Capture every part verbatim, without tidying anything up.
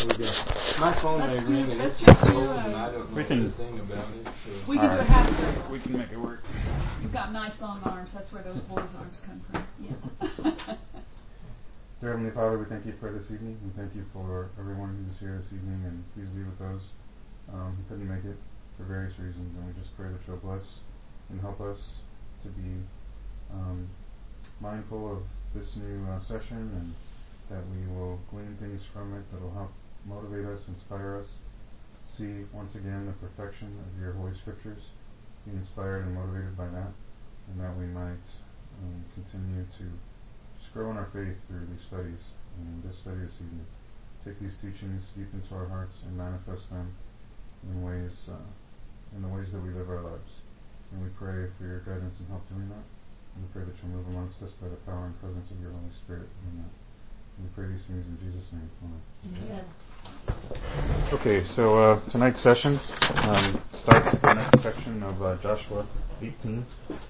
My phone Let's may do- ring and let's it's just do closed a- and I don't know We can- anything about it. So. We can All do a right. half circle. We can make it work. You've got nice long arms. That's where those boys' arms come from. Yeah. Dear Heavenly Father, we thank you for this evening. We thank you for everyone who's here this evening, and please be with those um, who couldn't make it for various reasons. And we just pray that you'll bless and help us to be um, mindful of this new uh, session, and that we will glean things from it that will help motivate us, inspire us, see once again the perfection of your Holy Scriptures, be inspired and motivated by that, and that we might um, continue to just grow in our faith through these studies. And this study this evening, take these teachings deep into our hearts and manifest them in ways, uh, in the ways that we live our lives. And we pray for your guidance and help doing that. And we pray that you'll move amongst us by the power and presence of your Holy Spirit. Amen. We pray these things in Jesus' name. Amen. Amen. Okay, so uh, tonight's session um, starts the next section of uh, Joshua eighteen.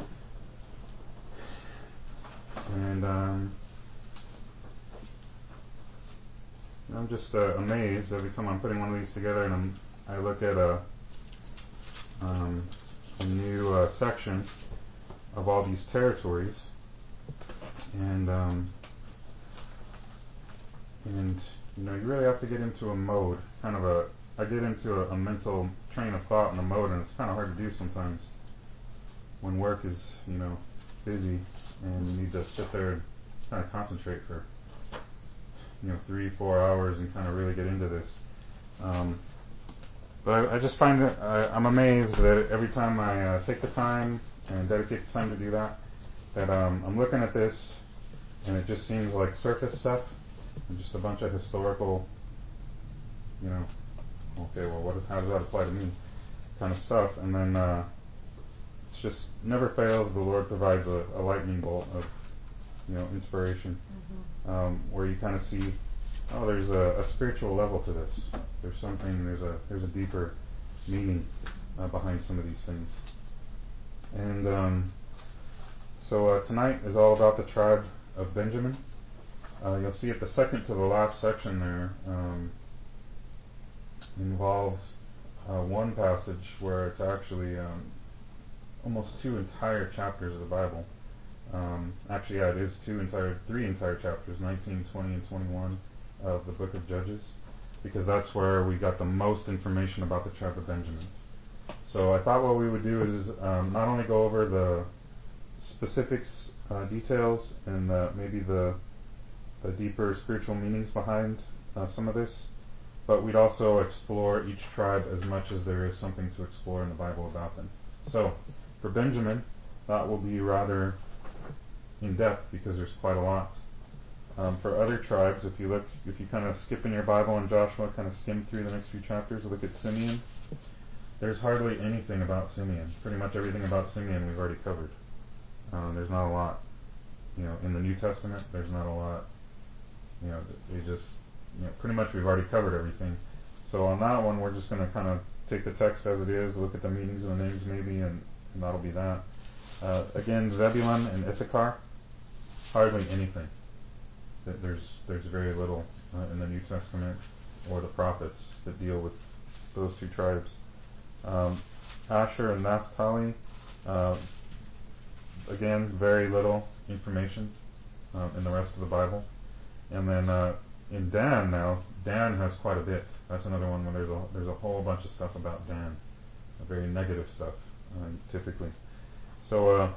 And um, I'm just uh, amazed every time I'm putting one of these together, and I'm, I look at a, um, a new uh, section of all these territories, and um, and you know, you really have to get into a mode, kind of a. I get into a, a mental train of thought and a mode, and it's kind of hard to do sometimes when work is, you know, busy, and you need to sit there and kind of concentrate for, you know, three, four hours and kind of really get into this. Um, but I, I just find that I, I'm amazed that every time I uh, take the time and dedicate the time to do that, that um, I'm looking at this, and it just seems like surface stuff, and just a bunch of historical, you know, okay, well, what is, how does that apply to me, kind of stuff, and then uh, it's just never fails. The Lord provides a, a lightning bolt of, you know, inspiration, mm-hmm. um, where you kind of see, oh, there's a, a spiritual level to this. There's something. There's a there's a deeper meaning uh, behind some of these things. And um, so uh, tonight is all about the tribe of Benjamin. Uh, you'll see at the second to the last section there um, involves uh, one passage where it's actually um, almost two entire chapters of the Bible. Um, actually, yeah, it is two entire, three entire chapters, nineteen, twenty, and twenty-one of the book of Judges, because that's where we got the most information about the tribe of Benjamin. So I thought what we would do is um, not only go over the specifics, uh, details, and uh, maybe the, the deeper spiritual meanings behind uh, some of this, but we'd also explore each tribe as much as there is something to explore in the Bible about them. So, for Benjamin, that will be rather in depth because there's quite a lot. Um, for other tribes, if you look, if you kind of skip in your Bible in Joshua, kind of skim through the next few chapters, look at Simeon. There's hardly anything about Simeon. Pretty much everything about Simeon we've already covered. Um, there's not a lot, you know, in the New Testament. There's not a lot, you know. They just, you know, pretty much we've already covered everything. So on that one, we're just going to kind of take the text as it is, look at the meanings of the names maybe, and, and that'll be that. Uh, again, Zebulun and Issachar, hardly anything. There's there's very little uh, in the New Testament or the prophets that deal with those two tribes. Um, Asher and Naphtali, uh, again, very little information uh, in the rest of the Bible. And then uh, in Dan now, Dan has quite a bit. That's another one where there's a there's a whole bunch of stuff about Dan, very negative stuff, uh, typically. So uh,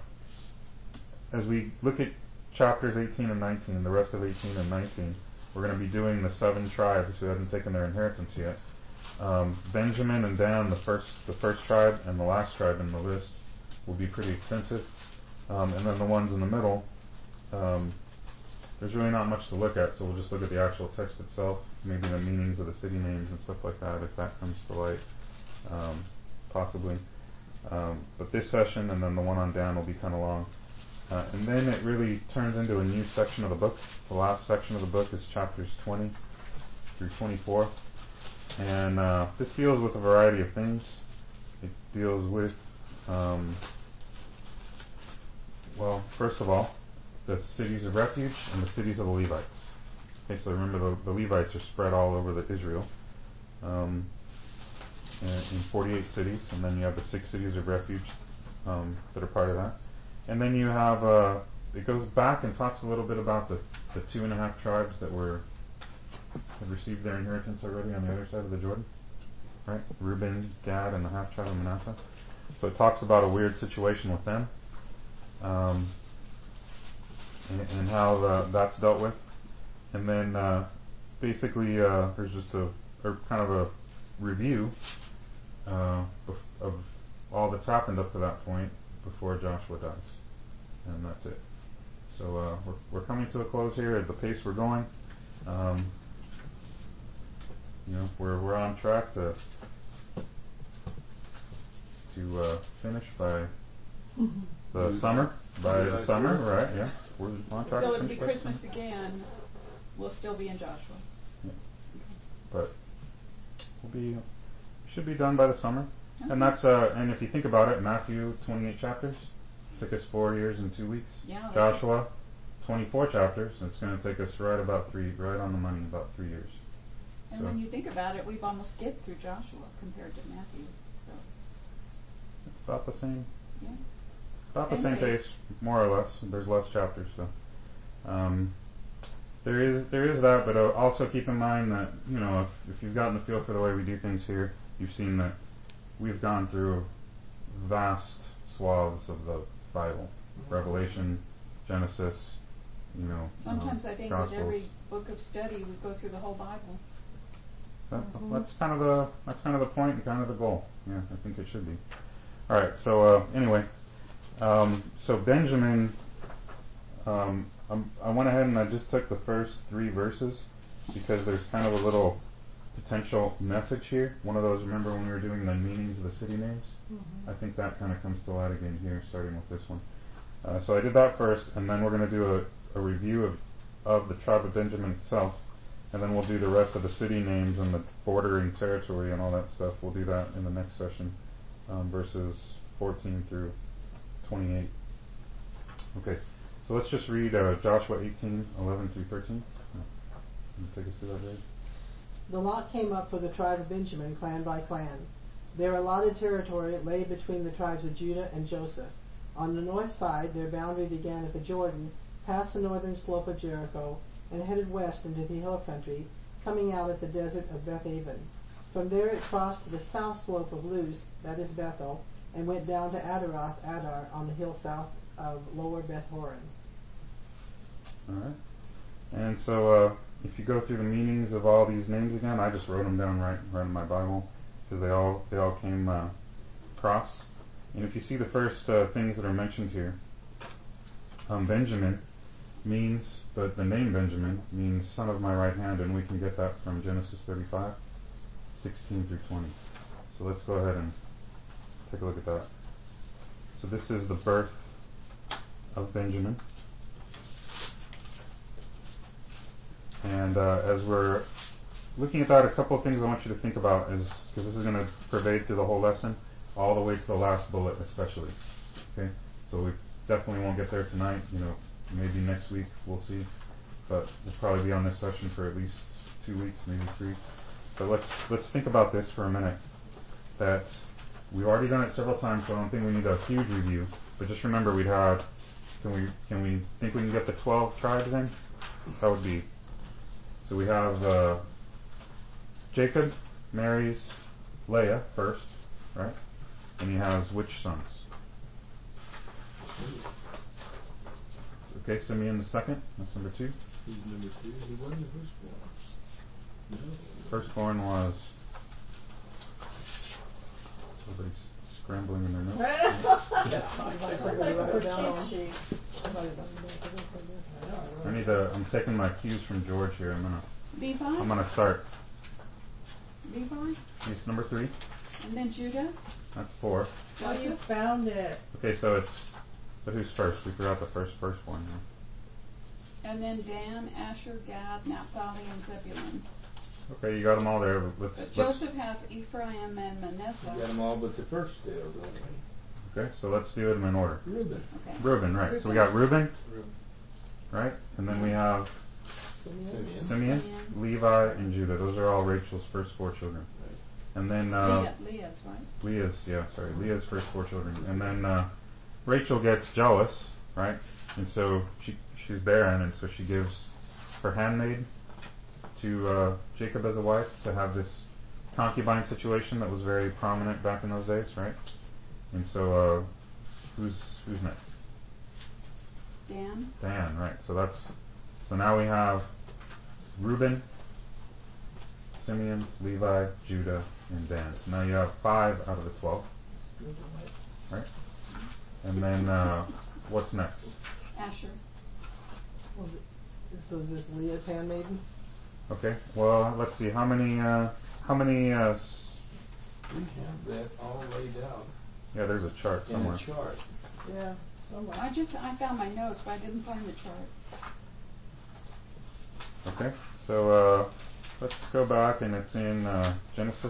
as we look at chapters eighteen and nineteen, the rest of eighteen and nineteen, we're going to be doing the seven tribes who haven't taken their inheritance yet. Um, Benjamin and Dan, the first the first tribe and the last tribe in the list, will be pretty extensive. Um, and then the ones in the middle, um, there's really not much to look at, so we'll just look at the actual text itself, maybe the meanings of the city names and stuff like that, if that comes to light, um, possibly. Um, but this session and then the one on Dan will be kind of long. Uh, and then it really turns into a new section of the book. The last section of the book is chapters twenty through twenty-four. And uh, this deals with a variety of things. It deals with, um, well, first of all, the cities of refuge and the cities of the Levites. Okay, so remember the, the Levites are spread all over the Israel. Um, in, in forty-eight cities, and then you have the six cities of refuge um, that are part of that. And then you have, uh, it goes back and talks a little bit about the, the two and a half tribes that were had received their inheritance already on the other side of the Jordan, right? Reuben, Gad, and the half tribe of Manasseh. So it talks about a weird situation with them, um, and, and how the, that's dealt with. And then uh, basically uh, there's just a, a kind of a review uh, of, of all that's happened up to that point before Joshua dies, and that's it. So uh, we're, we're coming to a close here at the pace we're going. Um, you know, we're we're on track to to uh, finish by the summer. By the summer, right? Yeah, we're on track. So to it'll be finish by Christmas again. We'll still be in Joshua. Yeah. But we'll be should be done by the summer. Okay. And that's uh, and if you think about it, Matthew twenty-eight chapters took us four years and two weeks. Yeah, Joshua twenty-four chapters. It's going to take us right about three, right on the money, about three years. And so when you think about it, we've almost skipped through Joshua compared to Matthew. So it's about the same. yeah, About the Same same pace. pace, more or less. There's less chapters, so um, there is there is that. But uh, also keep in mind that you know if, if you've gotten the feel for the way we do things here, you've seen that we've gone through vast swaths of the Bible, Revelation, Genesis, you know. sometimes um, I think Gospels. with every book of study, we go through the whole Bible. That, Mhm. That's kind of the that's kind of the point and kind of the goal. Yeah, I think it should be. All right. So uh, anyway, um, so Benjamin, um, I'm, I went ahead and I just took the first three verses because there's kind of a little potential message here. One of those, remember when we were doing the meanings of the city names? Mm-hmm. I think that kind of comes to light again here, starting with this one. Uh, so I did that first, and then we're going to do a, a review of, of the tribe of Benjamin itself, and then we'll do the rest of the city names and the bordering territory and all that stuff. We'll do that in the next session, um, verses fourteen through twenty-eight. Okay, so let's just read uh, Joshua eighteen, eleven through thirteen. Uh, Can you take us through that, Ray? The lot came up for the tribe of Benjamin, clan by clan. Their allotted territory lay between the tribes of Judah and Joseph. On the north side, their boundary began at the Jordan, past the northern slope of Jericho, and headed west into the hill country, coming out at the desert of Beth-aven. From there it crossed to the south slope of Luz, that is Bethel, and went down to Adaroth Adar on the hill south of lower Beth-horon. All right. And so, uh, if you go through the meanings of all these names again, I just wrote them down right, right in my Bible because they all they all came uh, across. And if you see the first uh, things that are mentioned here, um, Benjamin means, but the name Benjamin means son of my right hand, and we can get that from Genesis thirty-five, sixteen through twenty. So let's go ahead and take a look at that. So this is the birth of Benjamin. And uh, as we're looking at that, a couple of things I want you to think about is, because this is going to pervade through the whole lesson, all the way to the last bullet especially. Okay, so we definitely won't get there tonight. You know, maybe next week we'll see, but we'll probably be on this session for at least two weeks, maybe three. But let's let's think about this for a minute. That we've already done it several times, so I don't think we need a huge review. But just remember, we'd have. Can we can we think we can get the twelve tribes in? That would be. So we have uh, Jacob marries Leah first, right? And he has which sons? Okay, Simeon the second. That's number two. He's number two. He wasn't the firstborn. No. Firstborn was. Everybody's scrambling in their notes. I need to. I'm taking my cues from George here. I'm gonna. Levi? I'm gonna start. Levi? He's number three. And then Judah? That's four. Oh, you Joseph? found it. Okay, so it's. But who's first? We forgot the first firstborn. Huh? And then Dan, Asher, Gad, Naphtali, and Zebulun. Okay, you got them all there. But let's. But let's Joseph has Ephraim and You got Manasseh. them all but the first still, don't we? okay, so let's do them in order. Reuben. Okay. Reuben, right? So we got Reuben, Reuben. right? And then we have Simeon. Simeon, Simeon. Levi, and Judah. Those are all Rachel's first four children. And then uh, Leah, Leah's, right? Leah's, yeah, sorry, Leah's first four children. And then uh, Rachel gets jealous, right? And so she she's barren, and so she gives her handmaid to uh, Jacob as a wife to have this concubine situation that was very prominent back in those days, right? And so uh, who's who's next? Dan. Dan, right? So that's so now we have Reuben, Simeon, Levi, Judah, and Dan. So now you have five out of the twelve, right? And then uh, what's next? Asher. Well, so is this Leah's handmaiden? Okay. Well, let's see. How many? Uh, how many? Uh, s- We have that all laid out yeah, there's a chart in somewhere. a chart. Yeah, somewhere. I just, I found my notes, but I didn't find the chart. Okay. So uh, let's go back, and it's in uh, Genesis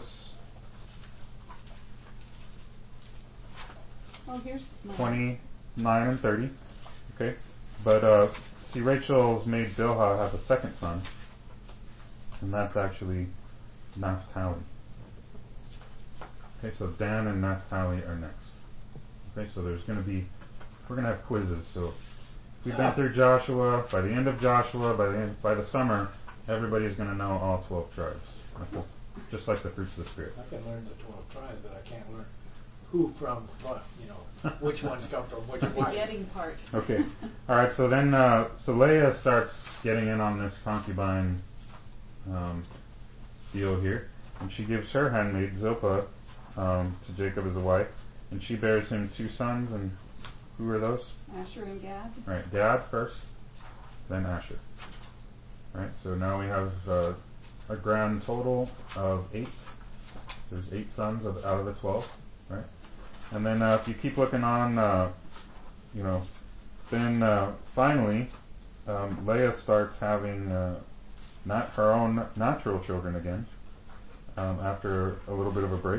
Oh, here's my. twenty-nine and thirty. Okay. But uh, see, Rachel's maid Bilhah has a second son, and that's actually Naphtali. Okay, so Dan and Naphtali are next. Okay, so there's going to be, we're going to have quizzes. So we've been through Joshua. By the end of Joshua, by the end, by the summer, everybody's going to know all twelve tribes. Okay? Just like the fruits of the Spirit. I can learn the twelve tribes, but I can't learn who from what, you know, which ones come from which The one. getting part. Okay. All right. So then, uh, so Leah starts getting in on this concubine um, deal here, and she gives her handmaid Zilpah um, to Jacob as a wife, and she bears him two sons. And who are those? Asher and Gad. Right. Gad first, then Asher. Right. So now we have uh, a grand total of eight. There's eight sons of, out of the twelve. Right. And then uh, if you keep looking on, uh, you know, then uh, finally, um, Leah starts having uh, not her own natural children again um, after a little bit of a break.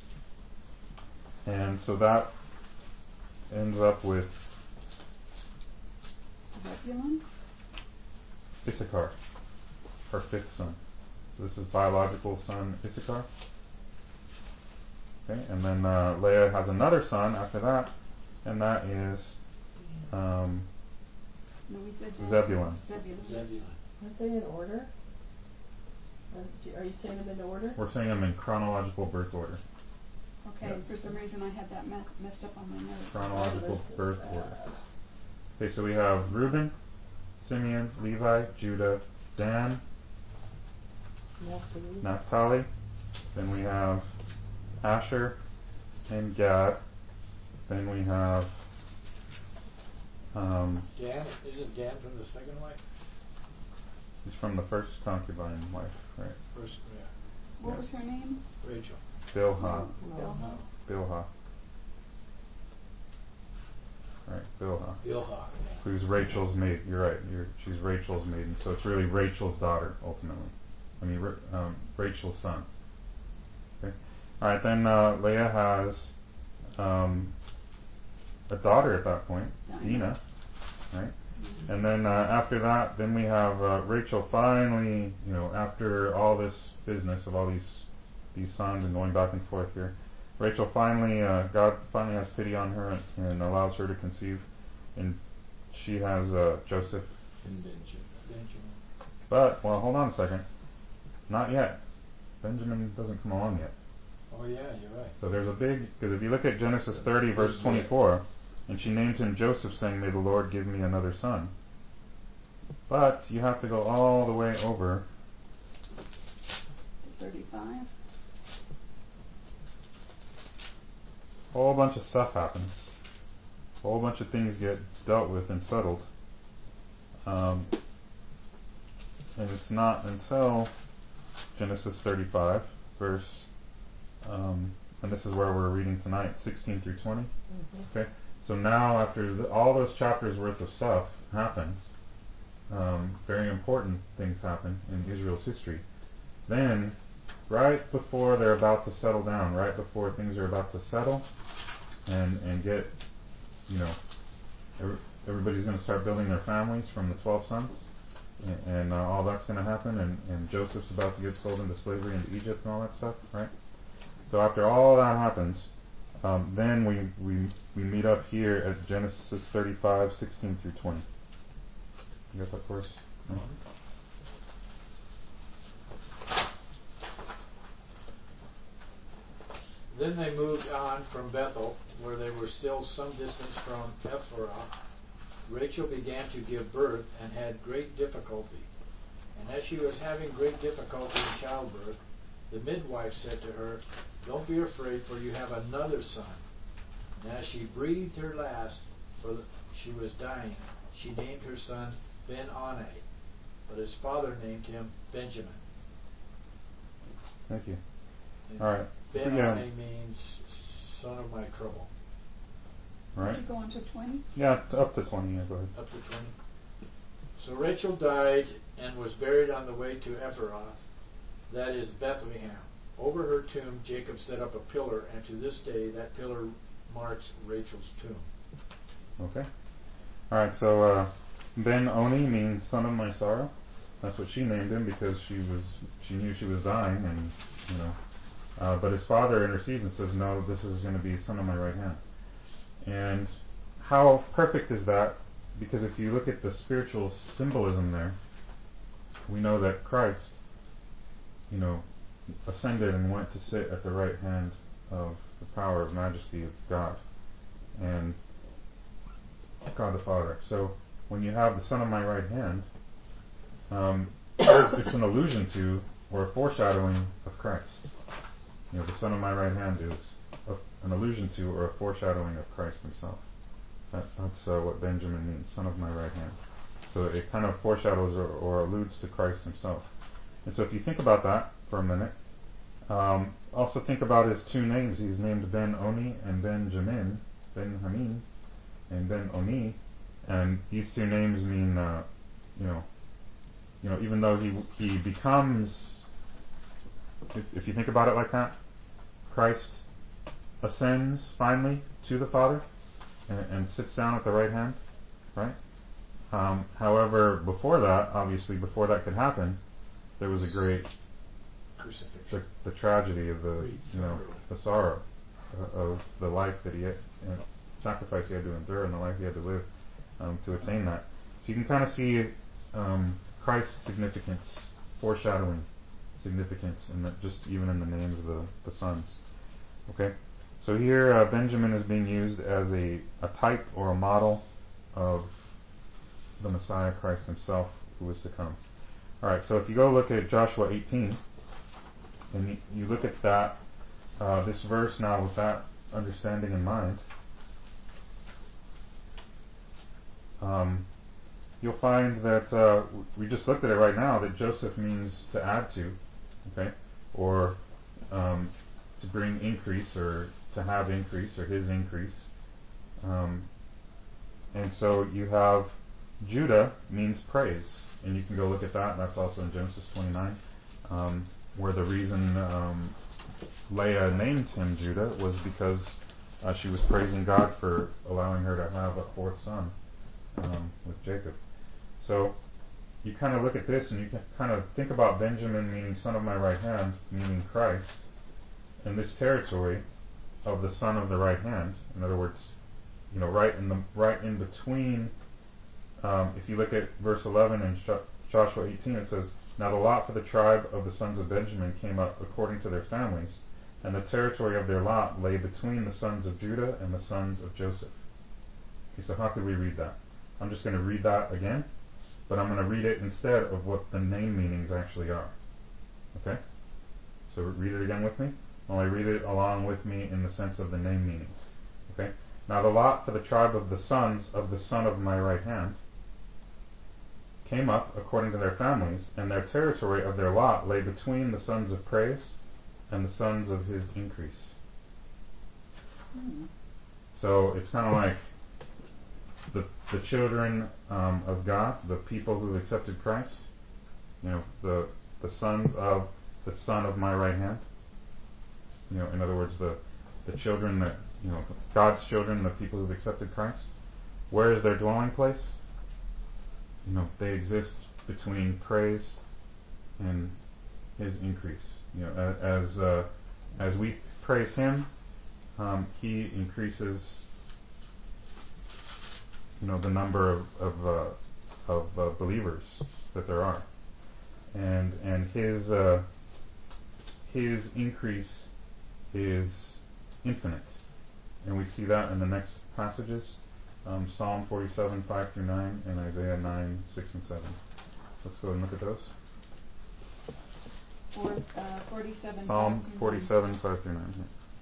And so that ends up with Zebulun. Issachar, her fifth son. So this is biological son Issachar. Okay, and then uh, Leah has another son after that, and that is um, No, we said Dan. Zebulun. Zebulun. Zebulun. Aren't they in order? Are do- are you saying them in order? We're saying them in chronological birth order. Okay, Yeah. for some reason I had that mess, messed up on my notes. Chronological Listen, birth uh, order. Okay, so we have Reuben, Simeon, Levi, Judah, Dan, Naphtali. Naphtali. Then we have Asher and Gad. Then we have um, Dan, isn't Dan from the second wife? he's from the first concubine wife, right? First, yeah, What Yeah. was her name? Rachel. Bilhah. Bilhah. Bilhah. Right, Bilhah. Bilhah. Who's Rachel's maid? You're right. You're, she's Rachel's maiden. So it's really Rachel's daughter ultimately. I mean, Ra- um, Rachel's son. Okay. All right. Then uh, Leah has um, a daughter at that point, Dinah. Dinah. Right. And then uh, after that, then we have uh, Rachel finally, you know, after all this business of all these these sons and going back and forth here, Rachel finally, uh, God finally has pity on her and, and allows her to conceive, and she has uh, Joseph. And Benjamin. Benjamin. But well, hold on a second, not yet. Benjamin doesn't come along yet. Oh yeah, you're right. So there's a big, because if you look at Genesis thirty verse twenty-four, and she named him Joseph, saying, "May the Lord give me another son." But you have to go all the way over thirty-five. a whole bunch of stuff happens. A whole bunch of things get dealt with and settled. Um, and it's not until Genesis thirty-five, verse, um, and this is where we're reading tonight, sixteen through twenty. Mm-hmm. Okay, so now after the, all those chapters worth of stuff happens, um, very important things happen in Israel's history. Then, right before they're about to settle down, right before things are about to settle, and and get, you know, every, everybody's going to start building their families from the twelve sons. and, and uh, all that's going to happen, and, and Joseph's about to get sold into slavery into Egypt and all that stuff, right? So after all that happens, um, then we, we we meet up here at Genesis thirty-five, sixteen through twenty. You got that for us? No? Then they moved on from Bethel, where they were still some distance from Ephrath. Rachel began to give birth and had great difficulty. And as she was having great difficulty in childbirth, the midwife said to her, "Don't be afraid, for you have another son." And as she breathed her last, for she was dying, she named her son Ben-Oni, but his father named him Benjamin. Thank you. And All right. Ben-Oni Yeah. means son of my trouble. All right. Did you go on to twenty? Yeah, t- up to twenty. Yeah, go ahead. Up to twenty. So Rachel died and was buried on the way to Ephrath, that is Bethlehem. Over her tomb Jacob set up a pillar, and to this day that pillar marks Rachel's tomb. Okay. All right. So uh, Ben-Oni means son of my sorrow. That's what she named him because she was she knew she was dying, and you know. Uh, but his father intercedes and says, "No, this is going to be son of my right hand." And how perfect is that? Because if you look at the spiritual symbolism there, we know that Christ, you know, ascended and went to sit at the right hand of the power of majesty of God and God the Father. So when you have the son of my right hand, um, it's an allusion to or a foreshadowing of Christ. You know, the son of my right hand is a, an allusion to or a foreshadowing of Christ himself. That, that's uh, what Benjamin means, son of my right hand. So it kind of foreshadows or, or alludes to Christ himself. And so if you think about that for a minute, um, also think about his two names. He's named Ben-Oni and Benjamin, Ben-Hamin and Ben-Oni, and these two names mean, uh, you know, you know, even though he he becomes, if, if you think about it like that, Christ ascends finally to the Father and, and sits down at the right hand, right? Um, however, before that, obviously, before that could happen, there was a great Crucifixion. the, the tragedy of the Great you know sorrow. the sorrow uh, of the life that he had, you know, sacrifice he had to endure and the life he had to live um, to attain that. So you can kind of see um, Christ's significance, foreshadowing significance, in that just even in the names of the, the sons. Okay, so here uh, Benjamin is being used as a, a type or a model of the Messiah Christ himself who is to come. Alright, so if you go look at Joshua eighteen, and you, you look at that, uh, this verse now with that understanding in mind, um, you'll find that uh, we just looked at it right now, that Joseph means to add to, okay, or um, to bring increase, or to have increase, or his increase. Um, and so you have Judah means praise, and you can go look at that, and that's also in Genesis twenty-nine, um, where the reason um, Leah named him Judah was because uh, she was praising God for allowing her to have a fourth son um, with Jacob. So you kind of look at this, and you can kind of think about Benjamin meaning son of my right hand, meaning Christ, and this territory of the son of the right hand. In other words, you know, right in the right in between. Um, if you look at verse eleven in Joshua eighteen, it says, "Now the lot for the tribe of the sons of Benjamin came up according to their families, and the territory of their lot lay between the sons of Judah and the sons of Joseph." Okay, so how could we read that? I'm just going to read that again, but I'm going to read it instead of what the name meanings actually are. Okay? So read it again with me. Only read it along with me in the sense of the name meanings. Okay? Now the lot for the tribe of the sons of the son of my right hand came up according to their families, and their territory of their lot lay between the sons of praise and the sons of his increase. Mm. So it's kind of like the the children um, of God, the people who accepted Christ, you know, the the sons of the son of my right hand. You know, in other words, the the children that, you know, God's children, the people who've accepted Christ. Where is their dwelling place? You know, they exist between praise and His increase. You know, as uh, as we praise Him, um, He increases. You know, the number of of, uh, of uh, believers that there are, and and His uh, His increase is infinite, and we see that in the next passages, um, Psalm forty-seven five through nine, and Isaiah nine six and seven. Let's go and look at those. For, uh, forty-seven. Psalm five through nine. forty-seven five through nine. Yeah.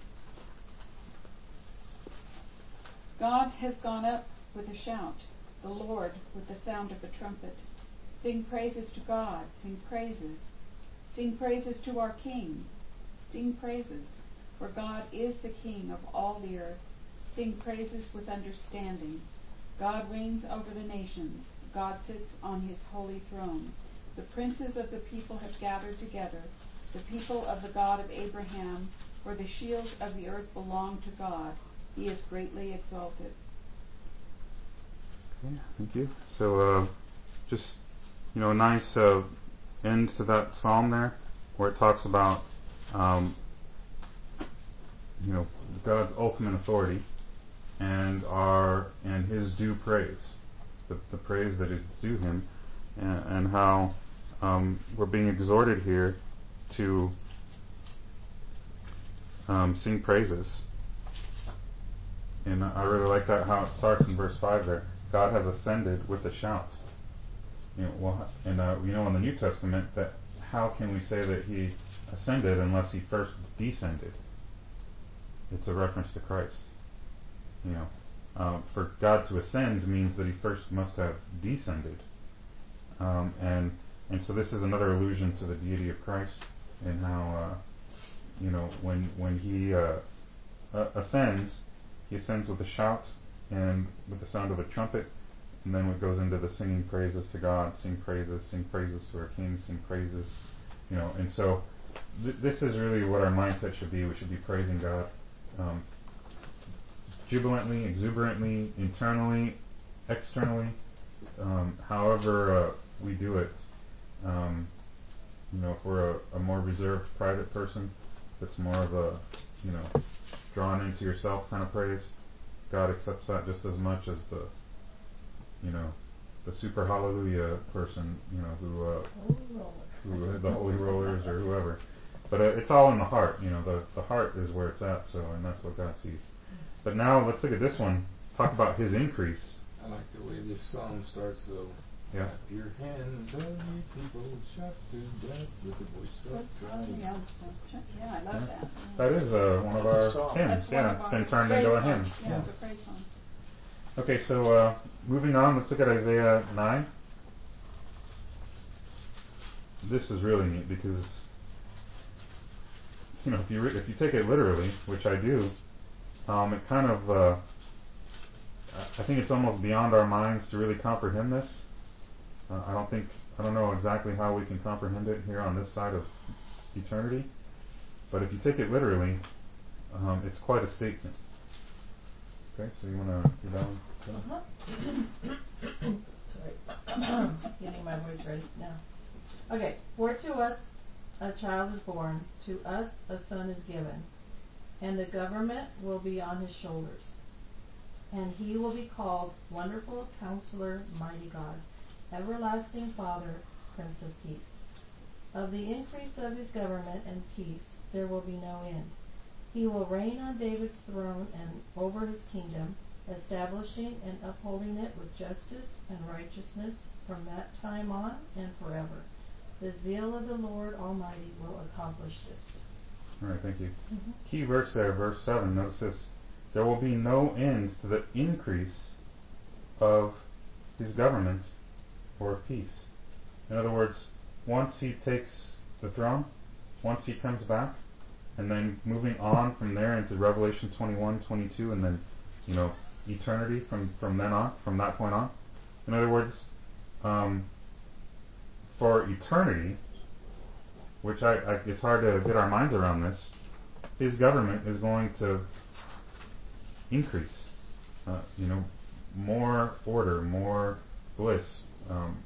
God has gone up with a shout, the Lord with the sound of a trumpet. Sing praises to God, sing praises. Sing praises to our King. Sing praises, for God is the King of all the earth. Sing praises with understanding. God reigns over the nations. God sits on His holy throne. The princes of the people have gathered together, the people of the God of Abraham, for the shields of the earth belong to God. He is greatly exalted. Okay, thank you. So, uh, just, you know, a nice uh, end to that psalm there, where it talks about, um, you know, God's ultimate authority and our and His due praise, the, the praise that is due Him, and, and how um, we're being exhorted here to um, sing praises. And I really like that how it starts in verse five there. God has ascended with a shout. You know, well, and uh, you know in the New Testament that how can we say that He ascended unless He first descended? It's a reference to Christ. You know, um, for God to ascend means that He first must have descended, um, and and so this is another allusion to the deity of Christ and how uh, you know when when He uh, uh, ascends, He ascends with a shout and with the sound of a trumpet, and then it goes into the singing praises to God, sing praises, sing praises to our King, sing praises, you know, and so th- this is really what our mindset should be. We should be praising God, um, jubilantly, exuberantly, internally, externally, um, however uh, we do it. Um, you know, if we're a, a more reserved, private person, that's more of a, you know, drawn into yourself kind of praise, God accepts that just as much as the, you know, the super hallelujah person, you know, who, uh, who the holy rollers or whoever. But uh, it's all in the heart, you know, the, the heart is where it's at, so, and that's what God sees. But now let's look at this one, talk about His increase. I like the way this psalm starts though. Yeah. Clap your hands, all ye people, shout to God with the voice of triumph. Yeah, yeah, I love Yeah. that. That is uh, one of That's a our song. hymns, That's one yeah, of it's our been turned praise into a songs. hymn. Yeah, Yeah. it's a praise song. Okay, so uh, moving on, let's look at Isaiah nine. This is really neat because, you know, if you re- if you take it literally, which I do, um, it kind of, uh, I think it's almost beyond our minds to really comprehend this. Uh, I don't think, I don't know exactly how we can comprehend it here on this side of eternity, but if you take it literally, um, it's quite a statement. Okay, so you want to do that one? Uh-huh. Sorry. Getting my voice ready now. Okay. For to us a child is born, to us a son is given, and the government will be on His shoulders. And He will be called Wonderful Counselor, Mighty God, Everlasting Father, Prince of Peace. Of the increase of His government and peace there will be no end. He will reign on David's throne and over His kingdom, establishing and upholding it with justice and righteousness from that time on and forever. The zeal of the Lord Almighty will accomplish this. All right, thank you. Mm-hmm. Key verse there, verse seven. Notice this. There will be no end to the increase of His government or of peace. In other words, once He takes the throne, once He comes back, and then moving on from there into Revelation twenty-one, twenty-two, and then, you know, eternity from, from then on, from that point on. In other words, um, for eternity, which I, I, it's hard to get our minds around this, His government is going to increase. Uh, you know, more order, more bliss, um,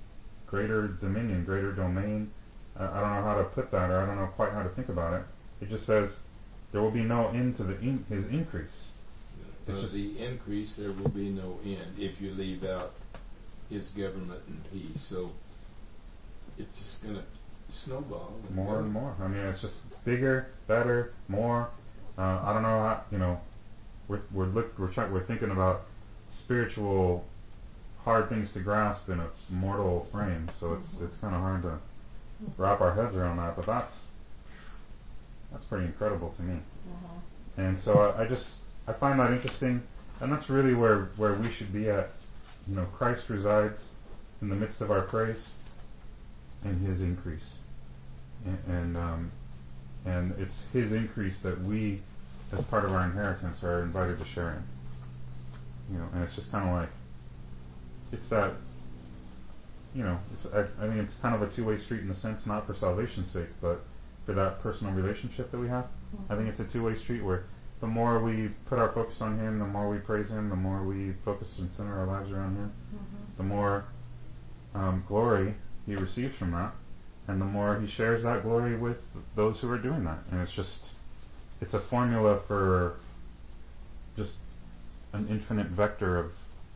greater dominion, greater domain. Uh, I don't know how to put that, or I don't know quite how to think about it. It just says there will be no end to the in, his increase. It's Of just, the increase, there will be no end if you leave out his government and peace. So it's just going to snowball. And more go. and more. I mean, it's just bigger, better, more. Uh, I don't know how, you know, we're we're look we're trying we're thinking about spiritual hard things to grasp in a mortal frame. So it's Mm-hmm. it's kind of hard to wrap our heads around that. But that's that's pretty incredible to me. Mm-hmm. And so I, I just I find that interesting, and that's really where where we should be at. You know, Christ resides in the midst of our praise and His increase, and and, um, and it's His increase that we, as part of our inheritance, are invited to share in. You know, and it's just kind of like it's that. You know, it's I, I mean it's kind of a two-way street in a sense, not for salvation's sake, but for that personal relationship that we have. Mm-hmm. I think it's a two-way street where the more we put our focus on Him, the more we praise Him, the more we focus and center our lives around Him, Mm-hmm. the more um, glory He receives from that, and the more He shares that glory with those who are doing that. And it's just, it's a formula for just an infinite vector of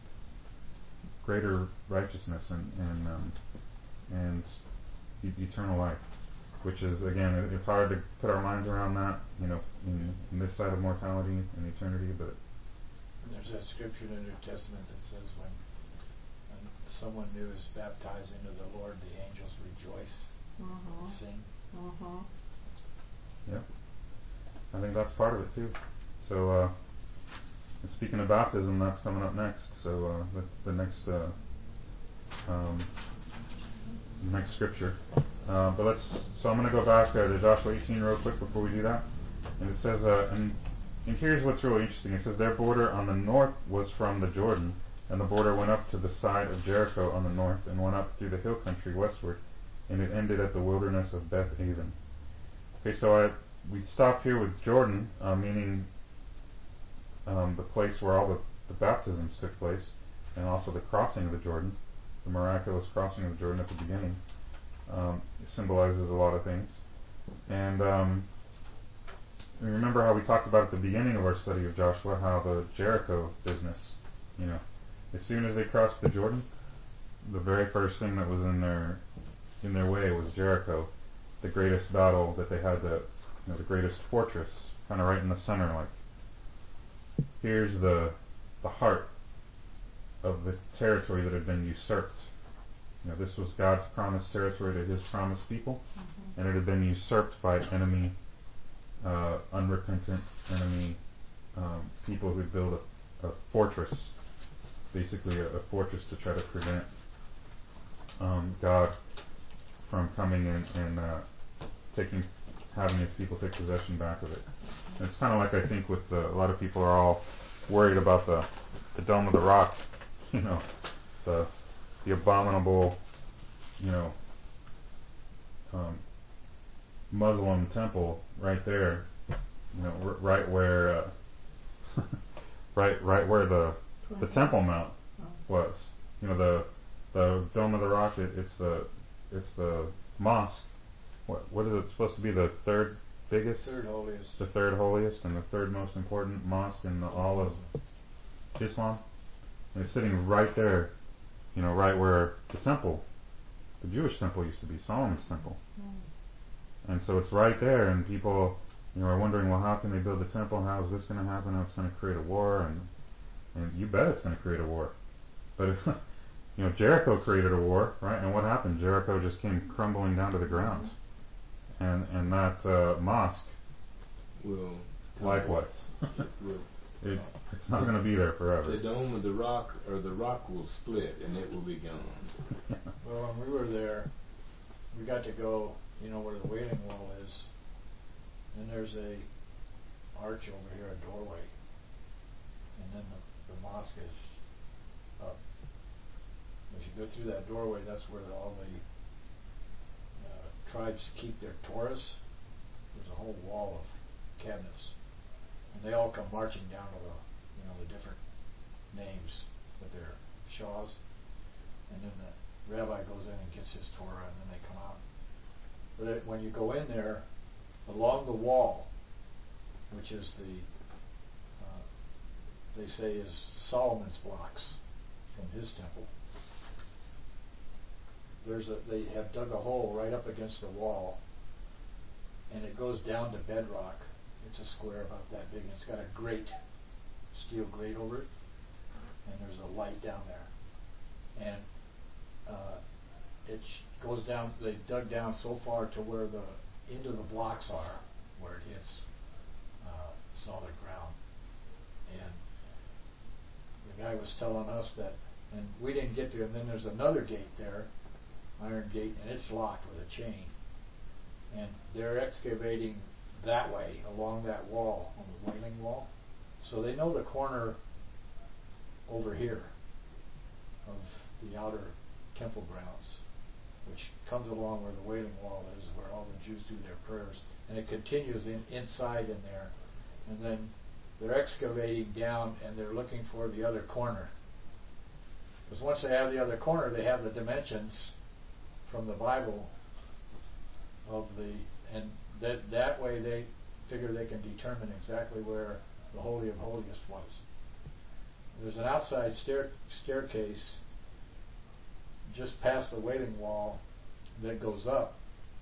greater righteousness and and um, and e- eternal life, which is, again, it, it's hard to put our minds around that, you know, in, in this side of mortality and eternity. But There's a scripture in the New Testament that says when, when someone new is baptized into the Lord, the angels rejoice Mm-hmm. and sing. Mm-hmm. yeah, I think that's part of it too. So, uh, and speaking of baptism, that's coming up next. So uh, that's the next uh, um, next scripture. Uh, but let's. So I'm going to go back uh, to Joshua eighteen real quick before we do that. And it says, uh, and and here's what's really interesting. It says their border on the north was from the Jordan, and the border went up to the side of Jericho on the north, and went up through the hill country westward, and it ended at the wilderness of Beth Aven. Okay, so I we stopped here with Jordan, uh, meaning um, the place where all the, the baptisms took place, and also the crossing of the Jordan, the miraculous crossing of the Jordan at the beginning. Um, it symbolizes a lot of things. And um, you remember how we talked about at the beginning of our study of Joshua, how the Jericho business, you know, as soon as they crossed the Jordan, the very first thing that was in their in their way was Jericho, the greatest battle that they had, to, you know, the greatest fortress, kind of right in the center. Like, here's the the heart of the territory that had been usurped. You know, this was God's promised territory to His promised people, Mm-hmm. and it had been usurped by enemy, uh, unrepentant enemy um, people who built a, a fortress, basically a, a fortress to try to prevent um, God from coming in and uh, taking, having His people take possession back of it. And it's kind of like, I think, with the, a lot of people are all worried about the the Dome of the Rock, you know, the the abominable, you know, um, Muslim temple right there, you know, r- right where, uh, right, right where the the Temple Mount was. You know, the the Dome of the Rock. It, it's the it's the mosque. What what is it supposed to be? The third biggest, Third holiest. the third holiest, and the third most important mosque in the, all of Islam. And it's sitting right there, you know, right where the temple, the Jewish temple, used to be, Solomon's temple. Mm. And so it's right there, and people, you know, are wondering, well, how can they build the temple? How is this going to happen? How it's going to create a war? And and you bet it's going to create a war. But if, you know, Jericho created a war, right? And what happened? Jericho just came crumbling down to the ground. And and that uh, mosque, Will likewise, it will. it, it's not going to be there forever. The dome of the rock, or the rock will split, and it will be gone. Well, when we were there, we got to go, you know, where the Wailing Wall is, and there's a arch over here, a doorway, and then the, the mosque is up. As you go through that doorway, that's where all the uh, tribes keep their Torahs. There's a whole wall of cabinets, and they all come marching down to the, you know, the different names of their shahs, and then the rabbi goes in and gets his Torah, and then they come out. But it, when you go in there, along the wall, which is the, uh, they say is Solomon's blocks from his temple, there's a, they have dug a hole right up against the wall, and it goes down to bedrock. It's a square about that big, and it's got a grate, steel grate over it, and there's a light down there. And uh, it sh- goes down, they dug down so far to where the into the blocks are, where it hits uh, solid ground. And the guy was telling us that, and we didn't get to, and then there's another gate there, iron gate, and it's locked with a chain. And they're excavating that way, along that wall, on the Wailing Wall. So they know the corner over here of the outer temple grounds, which comes along where the Wailing Wall is, where all the Jews do their prayers. And it continues in, inside in there. And then they're excavating down, and they're looking for the other corner. Because once they have the other corner, they have the dimensions from the Bible of the, and that that way they figure they can determine exactly where the Holy of Holiest was. There's an outside stair, staircase just past the Wailing Wall that goes up